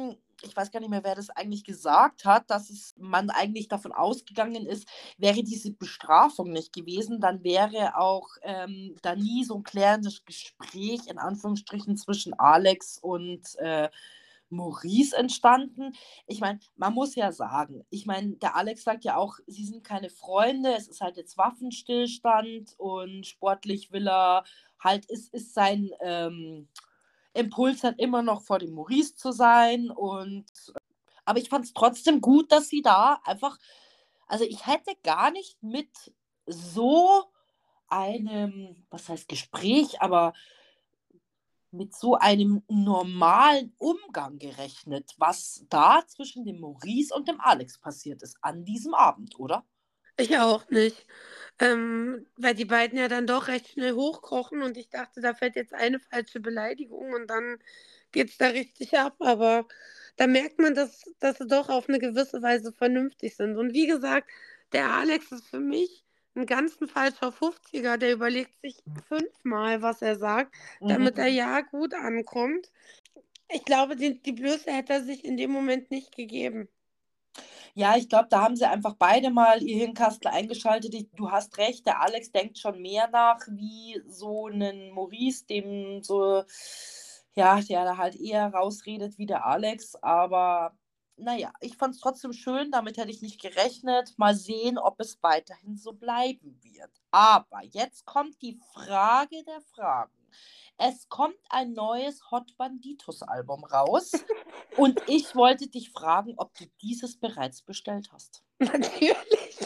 [SPEAKER 1] ich weiß gar nicht mehr, wer das eigentlich gesagt hat, dass man eigentlich davon ausgegangen ist, wäre diese Bestrafung nicht gewesen, dann wäre auch da nie so ein klärendes Gespräch in Anführungsstrichen zwischen Alex und Maurice entstanden. Ich meine, man muss ja sagen, ich meine, der Alex sagt ja auch, sie sind keine Freunde, es ist halt jetzt Waffenstillstand und sportlich will er halt, ist sein Impuls halt immer noch vor dem Maurice zu sein. Aber ich fand es trotzdem gut, dass sie da einfach, also ich hätte gar nicht mit so einem, was heißt Gespräch, aber mit so einem normalen Umgang gerechnet, was da zwischen dem Maurice und dem Alex passiert ist an diesem Abend, oder?
[SPEAKER 2] Ich auch nicht. Weil die beiden ja dann doch recht schnell hochkochen und ich dachte, da fällt jetzt eine falsche Beleidigung und dann geht's da richtig ab. Aber da merkt man, dass sie doch auf eine gewisse Weise vernünftig sind. Und wie gesagt, der Alex ist für mich ein ganz ein falscher 50er. Der überlegt sich 5-mal, was er sagt, damit er
[SPEAKER 1] Mhm.
[SPEAKER 2] ja gut ankommt. Ich glaube, die Blöße hätte er sich in dem Moment nicht gegeben.
[SPEAKER 1] Ja, ich glaube, da haben sie einfach beide mal ihr Hirnkastel eingeschaltet. Du hast recht, der Alex denkt schon mehr nach wie so ein Maurice, dem so, ja, der da halt eher rausredet wie der Alex. Aber naja, ich fand es trotzdem schön, damit hätte ich nicht gerechnet. Mal sehen, ob es weiterhin so bleiben wird. Aber jetzt kommt die Frage der Fragen. Es kommt ein neues Hot Banditos-Album raus. Und ich wollte dich fragen, ob du dieses bereits bestellt hast.
[SPEAKER 2] Natürlich.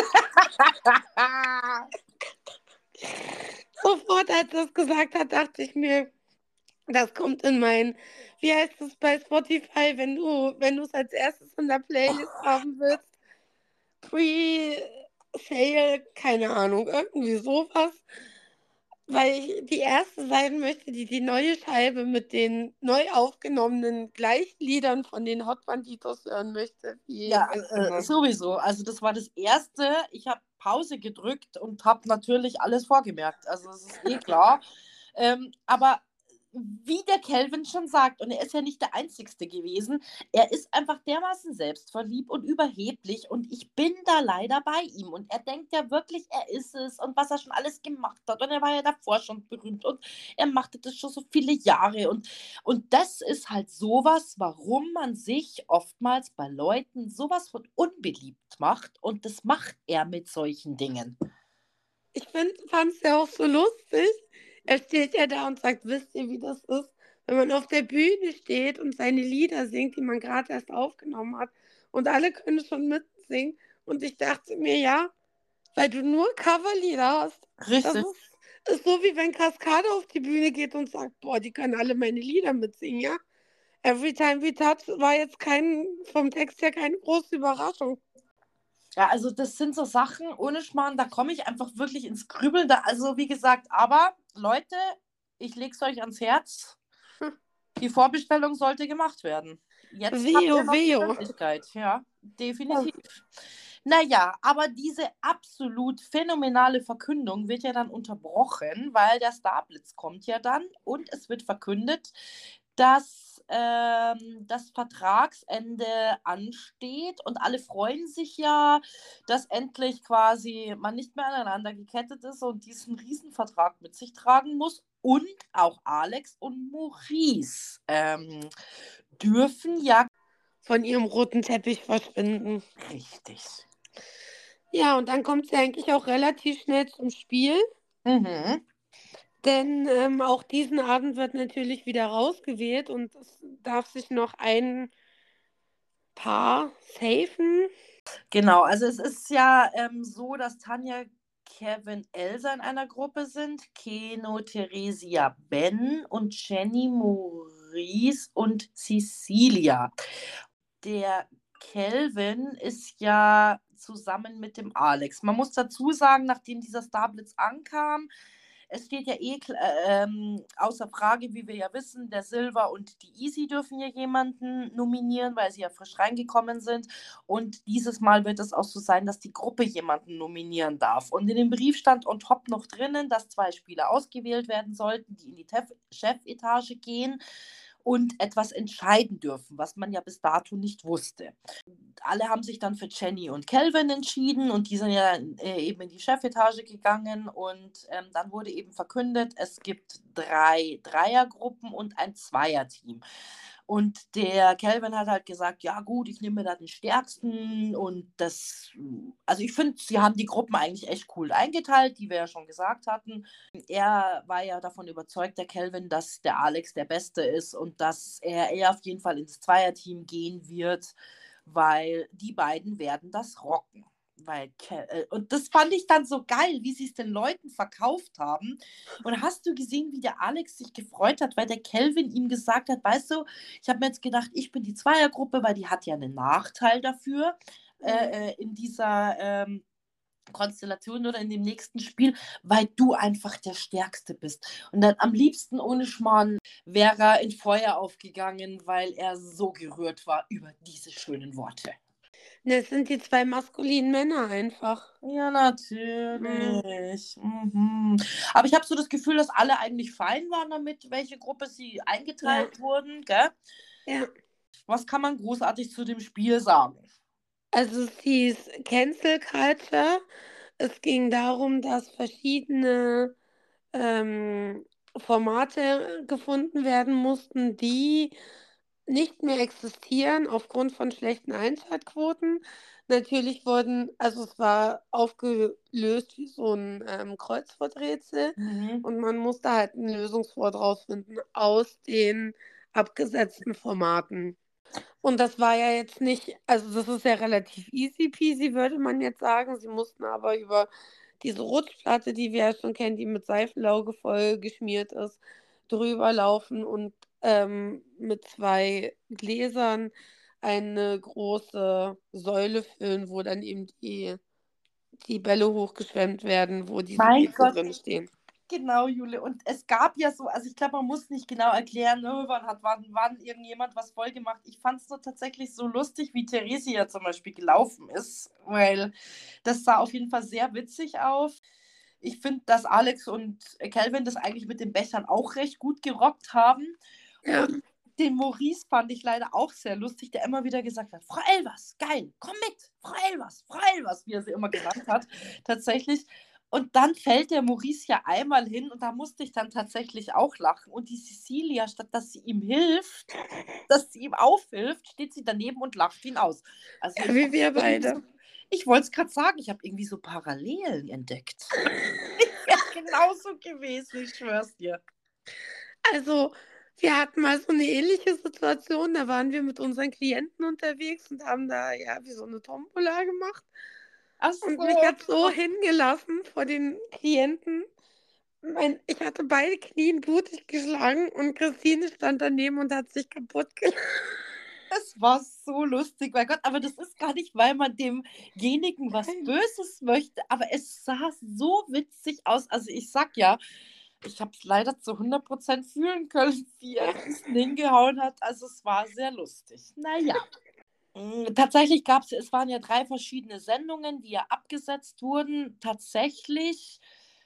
[SPEAKER 2] Sofort, als er es gesagt hat, dachte ich mir, das kommt in mein, wie heißt es bei Spotify, wenn du es als erstes in der Playlist haben willst, Pre-Sale, keine Ahnung, irgendwie sowas, weil ich die erste sein möchte, die die neue Scheibe mit den neu aufgenommenen gleichen Liedern von den Hot Banditos hören möchte, wie
[SPEAKER 1] Ja,
[SPEAKER 2] wann immer.
[SPEAKER 1] sowieso. Also das war das Erste. Ich habe Pause gedrückt und habe natürlich alles vorgemerkt. Also das ist eh klar. Aber wie der Kelvin schon sagt, und er ist ja nicht der Einzigste gewesen, er ist einfach dermaßen selbstverliebt und überheblich und ich bin da leider bei ihm. Und er denkt ja wirklich, er ist es und was er schon alles gemacht hat. Und er war ja davor schon berühmt und er machte das schon so viele Jahre. Und das ist halt sowas, warum man sich oftmals bei Leuten sowas von unbeliebt macht. Und das macht er mit solchen Dingen.
[SPEAKER 2] Ich fand es ja auch so lustig. Er steht ja da und sagt, wisst ihr, wie das ist, wenn man auf der Bühne steht und seine Lieder singt, die man gerade erst aufgenommen hat und alle können schon mitsingen. Und ich dachte mir, ja, weil du nur Coverlieder hast. Das
[SPEAKER 1] Richtig.
[SPEAKER 2] ist so, wie wenn Cascade auf die Bühne geht und sagt, boah, die können alle meine Lieder mitsingen, ja? Every Time We Touch war jetzt vom Text her keine große Überraschung.
[SPEAKER 1] Ja, also das sind so Sachen, ohne Schmarrn, da komme ich einfach wirklich ins Grübeln. Da, also wie gesagt, aber Leute, ich lege es euch ans Herz, die Vorbestellung sollte gemacht werden. Jetzt habt
[SPEAKER 2] Veo,
[SPEAKER 1] ihr noch die
[SPEAKER 2] Veo.
[SPEAKER 1] Möglichkeit, ja, definitiv. Naja, aber diese absolut phänomenale Verkündung wird ja dann unterbrochen, weil der Starblitz kommt ja dann und es wird verkündet, dass das Vertragsende ansteht und alle freuen sich ja, dass endlich quasi man nicht mehr aneinander gekettet ist und diesen Riesenvertrag mit sich tragen muss. Und auch Alex und Maurice dürfen ja
[SPEAKER 2] Von ihrem roten Teppich verschwinden.
[SPEAKER 1] richtig.
[SPEAKER 2] Ja, und dann kommt sie eigentlich auch relativ schnell zum Spiel,
[SPEAKER 1] Mhm.
[SPEAKER 2] denn auch diesen Abend wird natürlich wieder rausgewählt und es darf sich noch ein Paar safen.
[SPEAKER 1] Genau, also es ist ja so, dass Tanja, Kevin, Elsa in einer Gruppe sind, Keno, Theresia, Ben und Jenny, Maurice und Cecilia. Der Kelvin ist ja zusammen mit dem Alex. Man muss dazu sagen, nachdem dieser Starblitz ankam, es steht ja außer Frage, wie wir ja wissen, der Silver und die Easy dürfen ja jemanden nominieren, weil sie ja frisch reingekommen sind. Und dieses Mal wird es auch so sein, dass die Gruppe jemanden nominieren darf. Und in dem Brief stand on top noch drinnen, dass 2 Spieler ausgewählt werden sollten, die in die Chefetage gehen. und etwas entscheiden dürfen, was man ja bis dato nicht wusste. Alle haben sich dann für Jenny und Calvin entschieden und die sind ja eben in die Chefetage gegangen und dann wurde eben verkündet, es gibt 3 Dreiergruppen und ein Zweierteam. Und der Calvin hat halt gesagt, ja gut, ich nehme mir da den Stärksten und also ich finde, sie haben die Gruppen eigentlich echt cool eingeteilt, die wir ja schon gesagt hatten. Er war ja davon überzeugt, der Calvin, dass der Alex der Beste ist und dass er auf jeden Fall ins Zweierteam gehen wird, weil die beiden werden das rocken. Und das fand ich dann so geil, wie sie es den Leuten verkauft haben. Und hast du gesehen, wie der Alex sich gefreut hat, weil der Calvin ihm gesagt hat, weißt du, ich habe mir jetzt gedacht, ich bin die Zweiergruppe, weil die hat ja einen Nachteil dafür in dieser Konstellation oder in dem nächsten Spiel, weil du einfach der Stärkste bist. Und dann am liebsten ohne Schmarrn wäre er in Feuer aufgegangen, weil er so gerührt war über diese schönen Worte.
[SPEAKER 2] Das sind die 2 maskulinen Männer einfach.
[SPEAKER 1] Ja, natürlich. Mhm. Aber ich habe so das Gefühl, dass alle eigentlich fein waren damit, welche Gruppe sie eingeteilt wurden, gell?
[SPEAKER 2] Ja.
[SPEAKER 1] Was kann man großartig zu dem Spiel sagen?
[SPEAKER 2] Also es hieß Cancel Culture. Es ging darum, dass verschiedene Formate gefunden werden mussten, die nicht mehr existieren aufgrund von schlechten Einschaltquoten. Natürlich also es war aufgelöst wie so ein Kreuzworträtsel und man musste halt ein Lösungswort rausfinden aus den abgesetzten Formaten. Und das war ja jetzt nicht, also das ist ja relativ easy peasy, würde man jetzt sagen. Sie mussten aber über diese Rutschplatte, die wir ja schon kennen, die mit Seifenlauge voll geschmiert ist, drüber laufen und mit 2 Gläsern eine große Säule füllen, wo dann eben die Bälle hochgeschwemmt werden, wo diese
[SPEAKER 1] Mein
[SPEAKER 2] Rätsel
[SPEAKER 1] Gott,
[SPEAKER 2] drin stehen.
[SPEAKER 1] genau, Jule. Und es gab ja so, also ich glaube, man muss nicht genau erklären, wann irgendjemand was voll gemacht. Ich fand es nur tatsächlich so lustig, wie Theresia zum Beispiel gelaufen ist, weil das sah auf jeden Fall sehr witzig aus. Ich finde, dass Alex und Calvin das eigentlich mit den Bechern auch recht gut gerockt haben.
[SPEAKER 2] Ja.
[SPEAKER 1] Und den Maurice fand ich leider auch sehr lustig, der immer wieder gesagt hat, Frau Elvers, geil, komm mit, Frau Elvers, wie er sie immer genannt hat, tatsächlich. Und dann fällt der Maurice ja einmal hin und da musste ich dann tatsächlich auch lachen. Und die Cecilia, statt dass sie ihm hilft, dass sie ihm aufhilft, steht sie daneben und lacht ihn aus. Also
[SPEAKER 2] Ja, wie wir beide.
[SPEAKER 1] Ich wollte es gerade sagen, ich habe irgendwie so Parallelen entdeckt. Ich wäre genauso gewesen, ich schwör's dir.
[SPEAKER 2] Also, wir hatten mal so eine ähnliche Situation, da waren wir mit unseren Klienten unterwegs und haben da ja wie so eine Tombola gemacht.
[SPEAKER 1] Ach
[SPEAKER 2] Und
[SPEAKER 1] so.
[SPEAKER 2] mich hat so hingelassen vor den Klienten. Ich hatte beide Knien blutig geschlagen und Christine stand daneben und hat sich kaputt gelacht.
[SPEAKER 1] Es war so lustig, mein Gott, aber das ist gar nicht, weil man demjenigen was Böses möchte, aber es sah so witzig aus. Also ich sag ja, ich habe es leider zu 100% fühlen können, wie er diesen hingehauen hat. Also es war sehr lustig. Naja. Tatsächlich es waren ja 3 verschiedene Sendungen, die ja abgesetzt wurden. Tatsächlich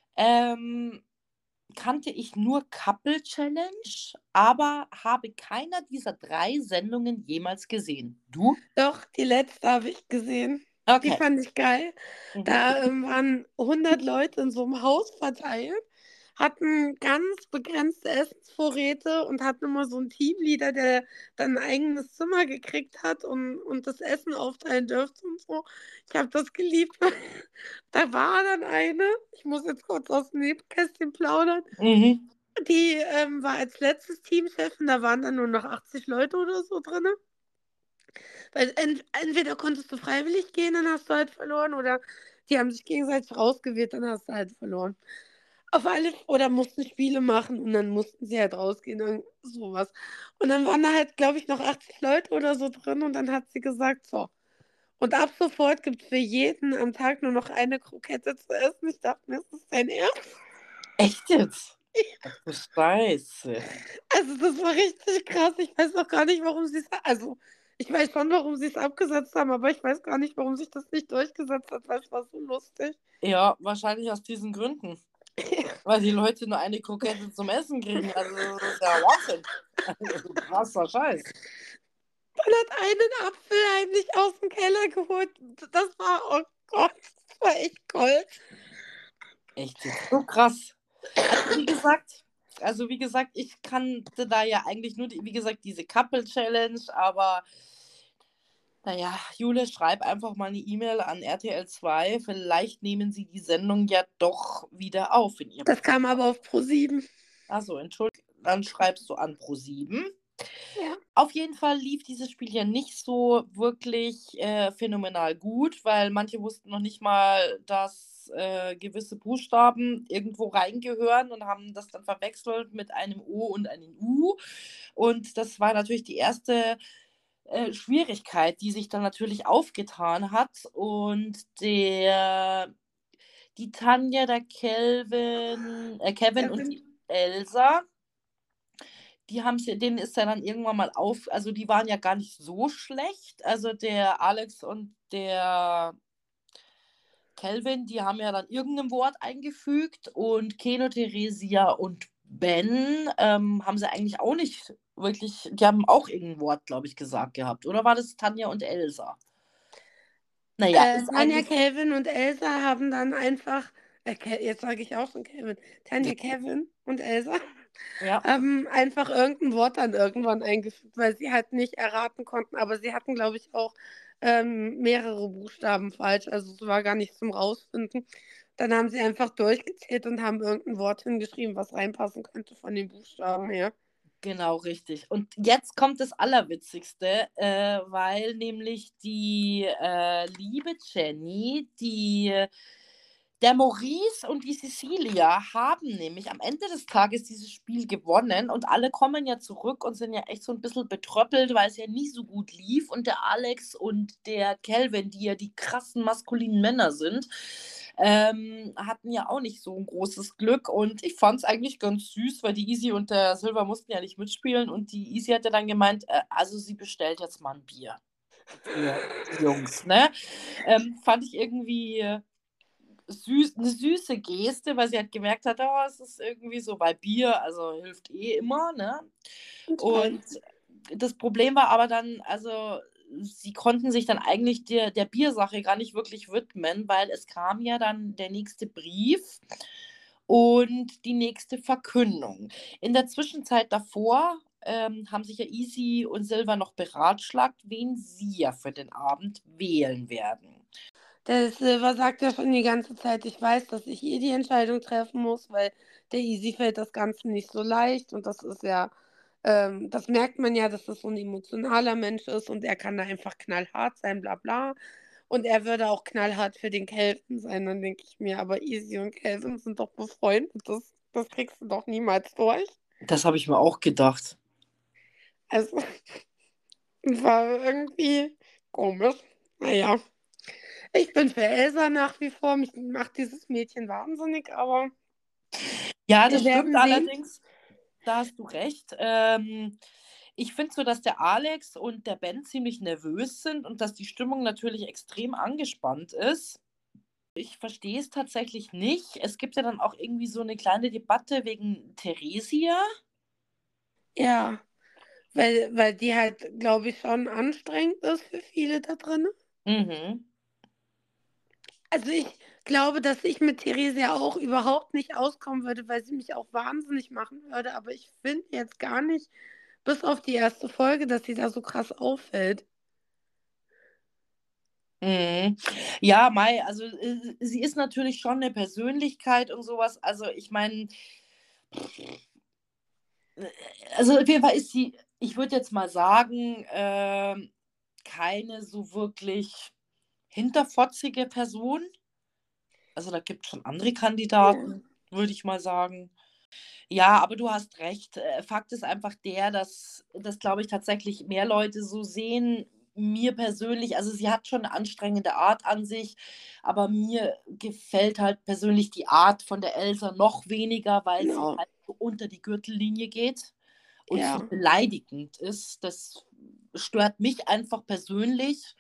[SPEAKER 1] kannte ich nur Couple Challenge, aber habe keiner dieser 3 Sendungen jemals gesehen. Du?
[SPEAKER 2] Doch, die letzte habe ich gesehen. Die
[SPEAKER 1] Okay.
[SPEAKER 2] fand ich geil.
[SPEAKER 1] Mhm.
[SPEAKER 2] Da waren 100 Leute in so einem Haus verteilt, hatten ganz begrenzte Essensvorräte und hatten immer so einen Teamleader, der dann ein eigenes Zimmer gekriegt hat und das Essen aufteilen durfte und so. Ich habe das geliebt. Da war dann eine, ich muss jetzt kurz aus dem Nebenkästchen plaudern,
[SPEAKER 1] Mhm.
[SPEAKER 2] die war als letztes Teamchefin, da waren dann nur noch 80 Leute oder so drin. Weil entweder konntest du freiwillig gehen, dann hast du halt verloren, oder die haben sich gegenseitig rausgewählt, dann hast du halt verloren. Oder mussten Spiele machen und dann mussten sie halt rausgehen und sowas. Und dann waren da halt, glaube ich, noch 80 Leute oder so drin und dann hat sie gesagt, so. Und ab sofort gibt es für jeden am Tag nur noch eine Krokette zu essen. Ich dachte mir, ist das dein Ernst?
[SPEAKER 1] Echt jetzt? Ach du Scheiße.
[SPEAKER 2] Also das war richtig krass. Ich weiß auch gar nicht, warum sie es. Also ich weiß schon, warum sie es abgesetzt haben, aber ich weiß gar nicht, warum sich das nicht durchgesetzt hat, weil es war so lustig.
[SPEAKER 1] Ja, wahrscheinlich aus diesen Gründen. weil die Leute nur eine Krokette zum Essen kriegen. Also das ist ja Wahnsinn. Also, krasser Scheiß.
[SPEAKER 2] Man hat einen Apfel heimlich aus dem Keller geholt. Das war, oh Gott, das war echt Gold.
[SPEAKER 1] Echt jetzt so krass. Also wie gesagt, ich kannte da ja eigentlich nur, wie gesagt, diese Couple-Challenge, aber naja, Jule, schreib einfach mal eine E-Mail an RTL 2. Vielleicht nehmen sie die Sendung ja doch wieder auf in ihrem.
[SPEAKER 2] Das kam aber auf Pro7.
[SPEAKER 1] Achso, entschuldige, dann schreibst du an Pro7.
[SPEAKER 2] Ja.
[SPEAKER 1] Auf jeden Fall lief dieses Spiel ja nicht so wirklich phänomenal gut, weil manche wussten noch nicht mal, dass gewisse Buchstaben irgendwo reingehören und haben das dann verwechselt mit einem O und einem U. Und das war natürlich die erste Schwierigkeit, die sich dann natürlich aufgetan hat. Und die Tanja, der Kevin und die Elsa, denen ist ja dann irgendwann mal also die waren ja gar nicht so schlecht. Also der Alex und der Kelvin, die haben ja dann irgendein Wort eingefügt und Keno, Theresia und Ben haben sie eigentlich auch nicht wirklich, die haben auch irgendein Wort, glaube ich, gesagt gehabt. Oder war das Tanja und Elsa? Naja, ist
[SPEAKER 2] Tanja,
[SPEAKER 1] eigentlich.
[SPEAKER 2] Kelvin und Elsa haben dann einfach, jetzt sage ich auch schon Kelvin, Tanja, Kevin und Elsa
[SPEAKER 1] Ja.
[SPEAKER 2] haben einfach irgendein Wort dann irgendwann eingefügt, weil sie halt nicht erraten konnten. Aber sie hatten, glaube ich, auch mehrere Buchstaben falsch. Also es war gar nicht zum Rausfinden. Dann haben sie einfach durchgezählt und haben irgendein Wort hingeschrieben, was reinpassen könnte von den Buchstaben her.
[SPEAKER 1] Genau, richtig. Und jetzt kommt das Allerwitzigste, weil nämlich die liebe Jenny, der Maurice und die Cecilia haben nämlich am Ende des Tages dieses Spiel gewonnen und alle kommen ja zurück und sind ja echt so ein bisschen betröppelt, weil es ja nicht so gut lief. Und der Alex und der Kelvin, die ja die krassen maskulinen Männer sind, hatten ja auch nicht so ein großes Glück. Und ich fand es eigentlich ganz süß, weil die Easy und der Silver mussten ja nicht mitspielen. Und die Easy hat ja dann gemeint, also sie bestellt jetzt mal ein Bier für die Jungs. Ne? Fand ich irgendwie eine süße Geste, weil sie halt gemerkt hat, oh, es ist irgendwie so bei Bier, also hilft eh immer, ne?
[SPEAKER 2] Total.
[SPEAKER 1] Und das Problem war aber dann, also sie konnten sich dann eigentlich der Biersache gar nicht wirklich widmen, weil es kam ja dann der nächste Brief und die nächste Verkündung. In der Zwischenzeit davor haben sich ja Easy und Silver noch beratschlagt, wen sie ja für den Abend wählen werden.
[SPEAKER 2] Der Silver sagt ja schon die ganze Zeit, ich weiß, dass ich die Entscheidung treffen muss, weil der Easy fällt das Ganze nicht so leicht und das ist ja, das merkt man ja, dass das so ein emotionaler Mensch ist und er kann da einfach knallhart sein, bla bla. Und er würde auch knallhart für den Kelvin sein. Dann denke ich mir, aber Easy und Kelvin sind doch befreundet, das kriegst du doch niemals durch.
[SPEAKER 1] Das habe ich mir auch gedacht.
[SPEAKER 2] Also, war irgendwie komisch. Naja. Ich bin für Elsa nach wie vor. Mich macht dieses Mädchen wahnsinnig, aber
[SPEAKER 1] Ja,
[SPEAKER 2] wir
[SPEAKER 1] das stimmt
[SPEAKER 2] werden sehen.
[SPEAKER 1] allerdings. Da hast du recht. Ich finde so, dass der Alex und der Ben ziemlich nervös sind und dass die Stimmung natürlich extrem angespannt ist. Ich verstehe es tatsächlich nicht. Es gibt ja dann auch irgendwie so eine kleine Debatte wegen Theresia.
[SPEAKER 2] Ja, weil die halt, glaube ich, schon anstrengend ist für viele da drin.
[SPEAKER 1] Mhm.
[SPEAKER 2] Also ich glaube, dass ich mit Theresia auch überhaupt nicht auskommen würde, weil sie mich auch wahnsinnig machen würde. Aber ich finde jetzt gar nicht, bis auf die erste Folge, dass sie da so krass auffällt.
[SPEAKER 1] Mhm. Ja, Mai, also sie ist natürlich schon eine Persönlichkeit und sowas. Also ich meine, also auf jeden Fall ist sie, ich würde jetzt mal sagen, keine so wirklich hinterfotzige Person. Also da gibt es schon andere
[SPEAKER 2] Ja,
[SPEAKER 1] Kandidaten, würde ich mal sagen. Ja, aber du hast recht. Fakt ist einfach der, dass das, glaube ich, tatsächlich mehr Leute so sehen. Mir persönlich, also sie hat schon eine anstrengende Art an sich, aber mir gefällt halt persönlich die Art von der Elsa noch weniger, weil sie
[SPEAKER 2] genau.
[SPEAKER 1] halt so unter die Gürtellinie geht und so
[SPEAKER 2] Ja.
[SPEAKER 1] beleidigend ist. Das stört mich einfach persönlich.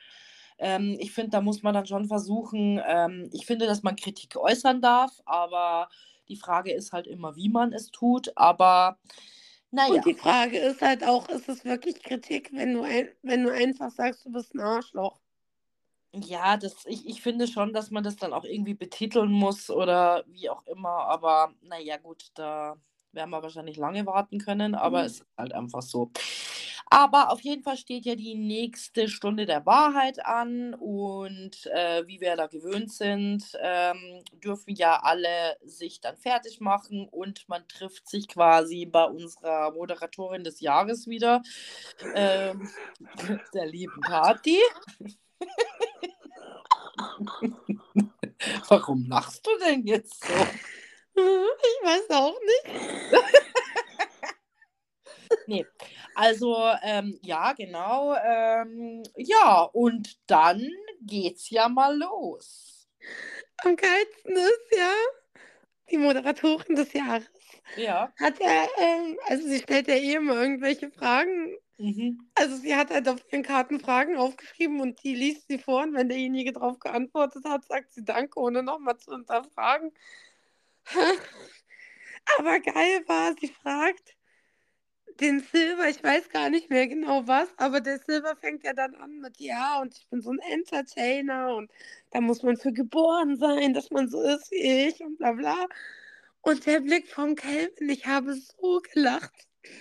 [SPEAKER 1] Ich finde, da muss man dann schon versuchen, ich finde, dass man Kritik äußern darf, aber Die Frage ist halt immer, wie man es tut, aber naja.
[SPEAKER 2] Und die Frage ist halt auch, ist es wirklich Kritik, wenn du einfach sagst, du bist ein Arschloch?
[SPEAKER 1] Ja, ich finde schon, dass man das dann auch irgendwie betiteln muss oder wie auch immer, aber naja, gut, da werden wir wahrscheinlich lange warten können, aber es ist halt einfach so. Aber auf jeden Fall steht ja die nächste Stunde der Wahrheit an und wie wir da gewöhnt sind, dürfen ja alle sich dann fertig machen und man trifft sich quasi bei unserer Moderatorin des Jahres wieder, ähm, der lieben Kathi. Warum lachst du denn jetzt so?
[SPEAKER 2] Ich weiß auch nicht.
[SPEAKER 1] Nee, also, ja, genau. Ja, und dann geht's ja mal los.
[SPEAKER 2] Am geilsten ist ja, die Moderatorin des Jahres
[SPEAKER 1] Ja.
[SPEAKER 2] hat ja, also sie stellt ja eh immer irgendwelche Fragen.
[SPEAKER 1] Mhm.
[SPEAKER 2] Also sie hat halt auf ihren Karten Fragen aufgeschrieben und die liest sie vor und wenn derjenige darauf geantwortet hat, sagt sie Danke, ohne nochmal zu hinterfragen. Aber geil war, sie fragt den Silver, ich weiß gar nicht mehr genau was, aber der Silver fängt ja dann an mit, ja, und ich bin so ein Entertainer und da muss man für geboren sein, dass man so ist wie ich und bla bla. Und der Blick vom Kelvin, ich habe so gelacht.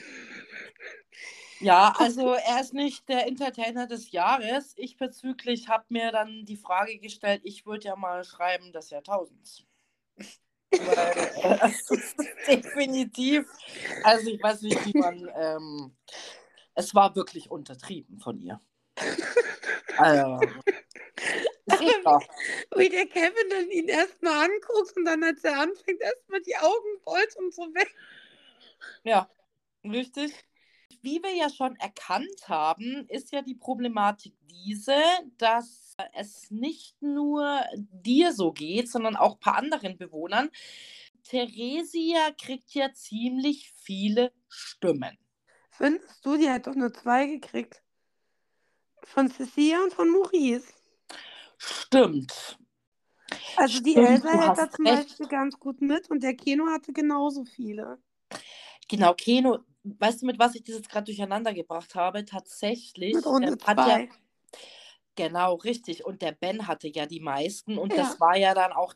[SPEAKER 1] Ja, also er ist nicht der Entertainer des Jahres. Ich bezüglich habe mir dann die Frage gestellt, ich würde ja mal schreiben des Jahrtausends. Weil es ist definitiv, also ich weiß nicht, wie man, es war wirklich untertrieben von ihr. Ist eh klar.
[SPEAKER 2] Wie der Kevin dann ihn erstmal anguckt und dann, als er anfängt, erstmal die Augen rollt und so weg.
[SPEAKER 1] Ja, richtig. Wie wir ja schon erkannt haben, ist ja die Problematik diese, dass es nicht nur dir so geht, sondern auch ein paar anderen Bewohnern. Theresia kriegt ja ziemlich viele Stimmen.
[SPEAKER 2] Findest du, die hat doch nur 2 gekriegt. Von Cecilia und von Maurice.
[SPEAKER 1] Stimmt.
[SPEAKER 2] Also die
[SPEAKER 1] Stimmt,
[SPEAKER 2] Elsa
[SPEAKER 1] du
[SPEAKER 2] hält da
[SPEAKER 1] hast
[SPEAKER 2] zum
[SPEAKER 1] recht.
[SPEAKER 2] Beispiel ganz gut mit und der Keno hatte genauso viele.
[SPEAKER 1] Genau, Keno, weißt du, mit was ich das jetzt gerade durcheinander gebracht habe?
[SPEAKER 2] Mit
[SPEAKER 1] Tatsächlich
[SPEAKER 2] Runde
[SPEAKER 1] hat ja
[SPEAKER 2] 2.
[SPEAKER 1] genau, richtig. Und der Ben hatte ja die meisten. Und
[SPEAKER 2] Ja.
[SPEAKER 1] das war ja dann auch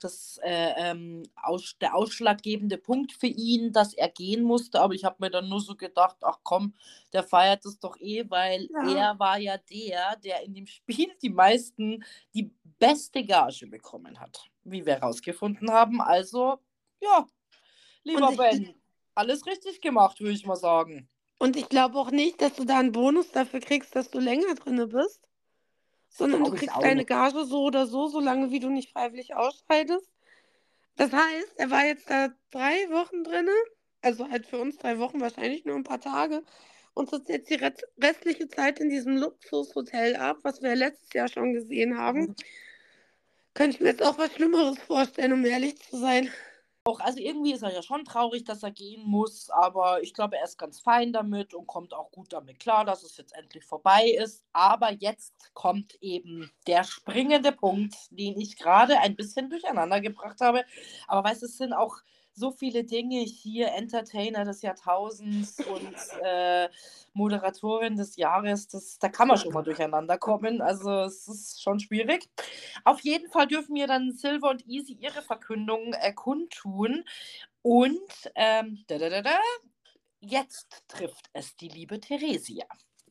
[SPEAKER 1] der ausschlaggebende Punkt für ihn, dass er gehen musste. Aber ich habe mir dann nur so gedacht, ach komm, der feiert es doch eh, weil
[SPEAKER 2] Ja.
[SPEAKER 1] er war ja der in dem Spiel die beste Gage bekommen hat, wie wir herausgefunden haben. Also, ja,
[SPEAKER 2] Und
[SPEAKER 1] lieber
[SPEAKER 2] ich,
[SPEAKER 1] Ben, alles richtig gemacht, würde ich mal sagen.
[SPEAKER 2] und ich glaube auch nicht, dass du da einen Bonus dafür kriegst, dass du länger drinne bist, sondern du
[SPEAKER 1] Glaube ich
[SPEAKER 2] kriegst
[SPEAKER 1] auch
[SPEAKER 2] deine
[SPEAKER 1] nicht.
[SPEAKER 2] Gage so oder so, solange wie du nicht freiwillig ausscheidest. Das heißt, er war jetzt da 3 Wochen drinne, also halt für uns 3 Wochen, wahrscheinlich nur ein paar Tage, und sitzt jetzt die restliche Zeit in diesem Luxushotel ab, was wir letztes Jahr schon gesehen haben. Könnte ich mir jetzt auch was Schlimmeres vorstellen, um ehrlich zu sein.
[SPEAKER 1] Auch, also irgendwie ist er ja schon traurig, dass er gehen muss, aber ich glaube, er ist ganz fein damit und kommt auch gut damit klar, dass es jetzt endlich vorbei ist. Aber jetzt kommt eben der springende Punkt, den ich gerade ein bisschen durcheinander gebracht habe. Aber weißt du, es sind auch so viele Dinge hier, Entertainer des Jahrtausends und Moderatorin des Jahres, da kann man schon mal durcheinander kommen. Also es ist schon schwierig. Auf jeden Fall dürfen wir dann Silver und Easy ihre Verkündung kundtun. Und da, da, da, da, jetzt trifft es die liebe Theresia.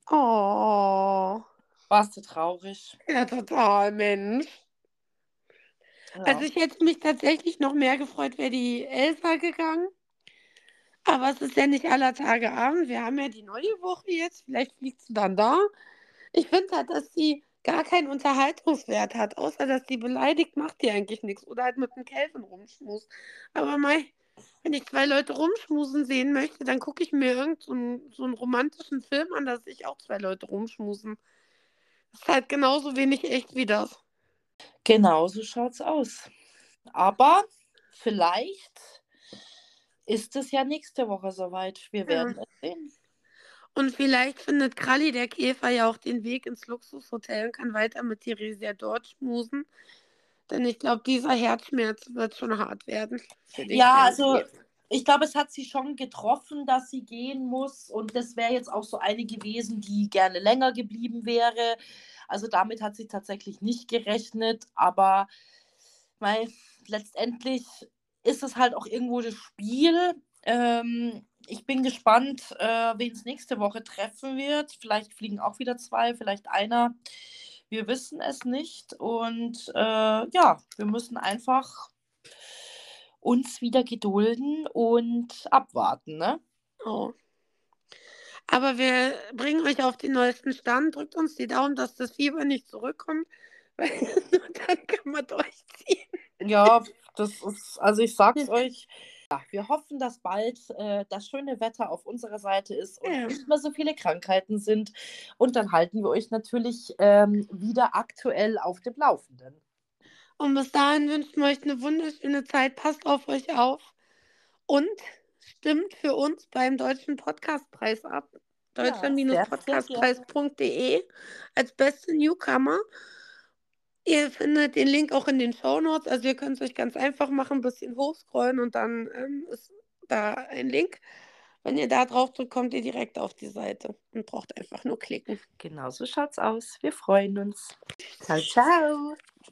[SPEAKER 2] Oh,
[SPEAKER 1] Warst du traurig?
[SPEAKER 2] ja, total, Mensch. Also
[SPEAKER 1] Ja.
[SPEAKER 2] ich hätte mich tatsächlich noch mehr gefreut, wäre die Elsa gegangen. Aber es ist ja nicht aller Tage Abend. Wir haben ja die neue Woche jetzt. Vielleicht fliegt sie dann da. Ich finde halt, dass sie gar keinen Unterhaltungswert hat. Außer, dass sie beleidigt, macht die eigentlich nichts. Oder halt mit dem Kelvin rumschmust. Aber mei, wenn ich 2 Leute rumschmusen sehen möchte, dann gucke ich mir so einen romantischen Film an, dass ich auch 2 Leute rumschmusen. Das ist halt genauso wenig echt wie das.
[SPEAKER 1] Genau so schaut's aus. Aber vielleicht ist es ja nächste Woche soweit. Wir
[SPEAKER 2] Ja.
[SPEAKER 1] werden es sehen.
[SPEAKER 2] Und vielleicht findet Kralli, der Käfer, ja auch den Weg ins Luxushotel und kann weiter mit Theresia dort schmusen. Denn ich glaube, dieser Herzschmerz wird schon hart werden für den
[SPEAKER 1] Ja,
[SPEAKER 2] kleinen
[SPEAKER 1] also
[SPEAKER 2] Baby.
[SPEAKER 1] ich glaube, es hat sie schon getroffen, dass sie gehen muss. Und das wäre jetzt auch so eine gewesen, die gerne länger geblieben wäre. Also damit hat sie tatsächlich nicht gerechnet. Aber weil letztendlich ist es halt auch irgendwo das Spiel. Ich bin gespannt, wen es nächste Woche treffen wird. Vielleicht fliegen auch wieder zwei, vielleicht einer. Wir wissen es nicht. Und ja, wir müssen einfach uns wieder gedulden und abwarten, ne?
[SPEAKER 2] Oh. Aber wir bringen euch auf den neuesten Stand. Drückt uns die Daumen, dass das Fieber nicht zurückkommt, weil nur dann kann man durchziehen.
[SPEAKER 1] Ja, das ist, also ich sag's euch, ja, wir hoffen, dass bald das schöne Wetter auf unserer Seite ist und
[SPEAKER 2] Ja.
[SPEAKER 1] nicht mehr so viele Krankheiten sind. Und dann halten wir euch natürlich wieder aktuell auf dem Laufenden.
[SPEAKER 2] Und bis dahin wünschen wir euch eine wunderschöne Zeit. Passt auf euch auf und stimmt für uns beim Deutschen Podcastpreis ab.
[SPEAKER 1] Ja, sehr, sehr gerne.
[SPEAKER 2] deutschland-podcastpreis.de als beste Newcomer. Ihr findet den Link auch in den Shownotes. Also ihr könnt es euch ganz einfach machen, ein bisschen hochscrollen und dann ist da ein Link. Wenn ihr da drauf drückt, kommt ihr direkt auf die Seite und braucht einfach nur klicken.
[SPEAKER 1] Genau so schaut's aus. Wir freuen uns. Ciao, ciao.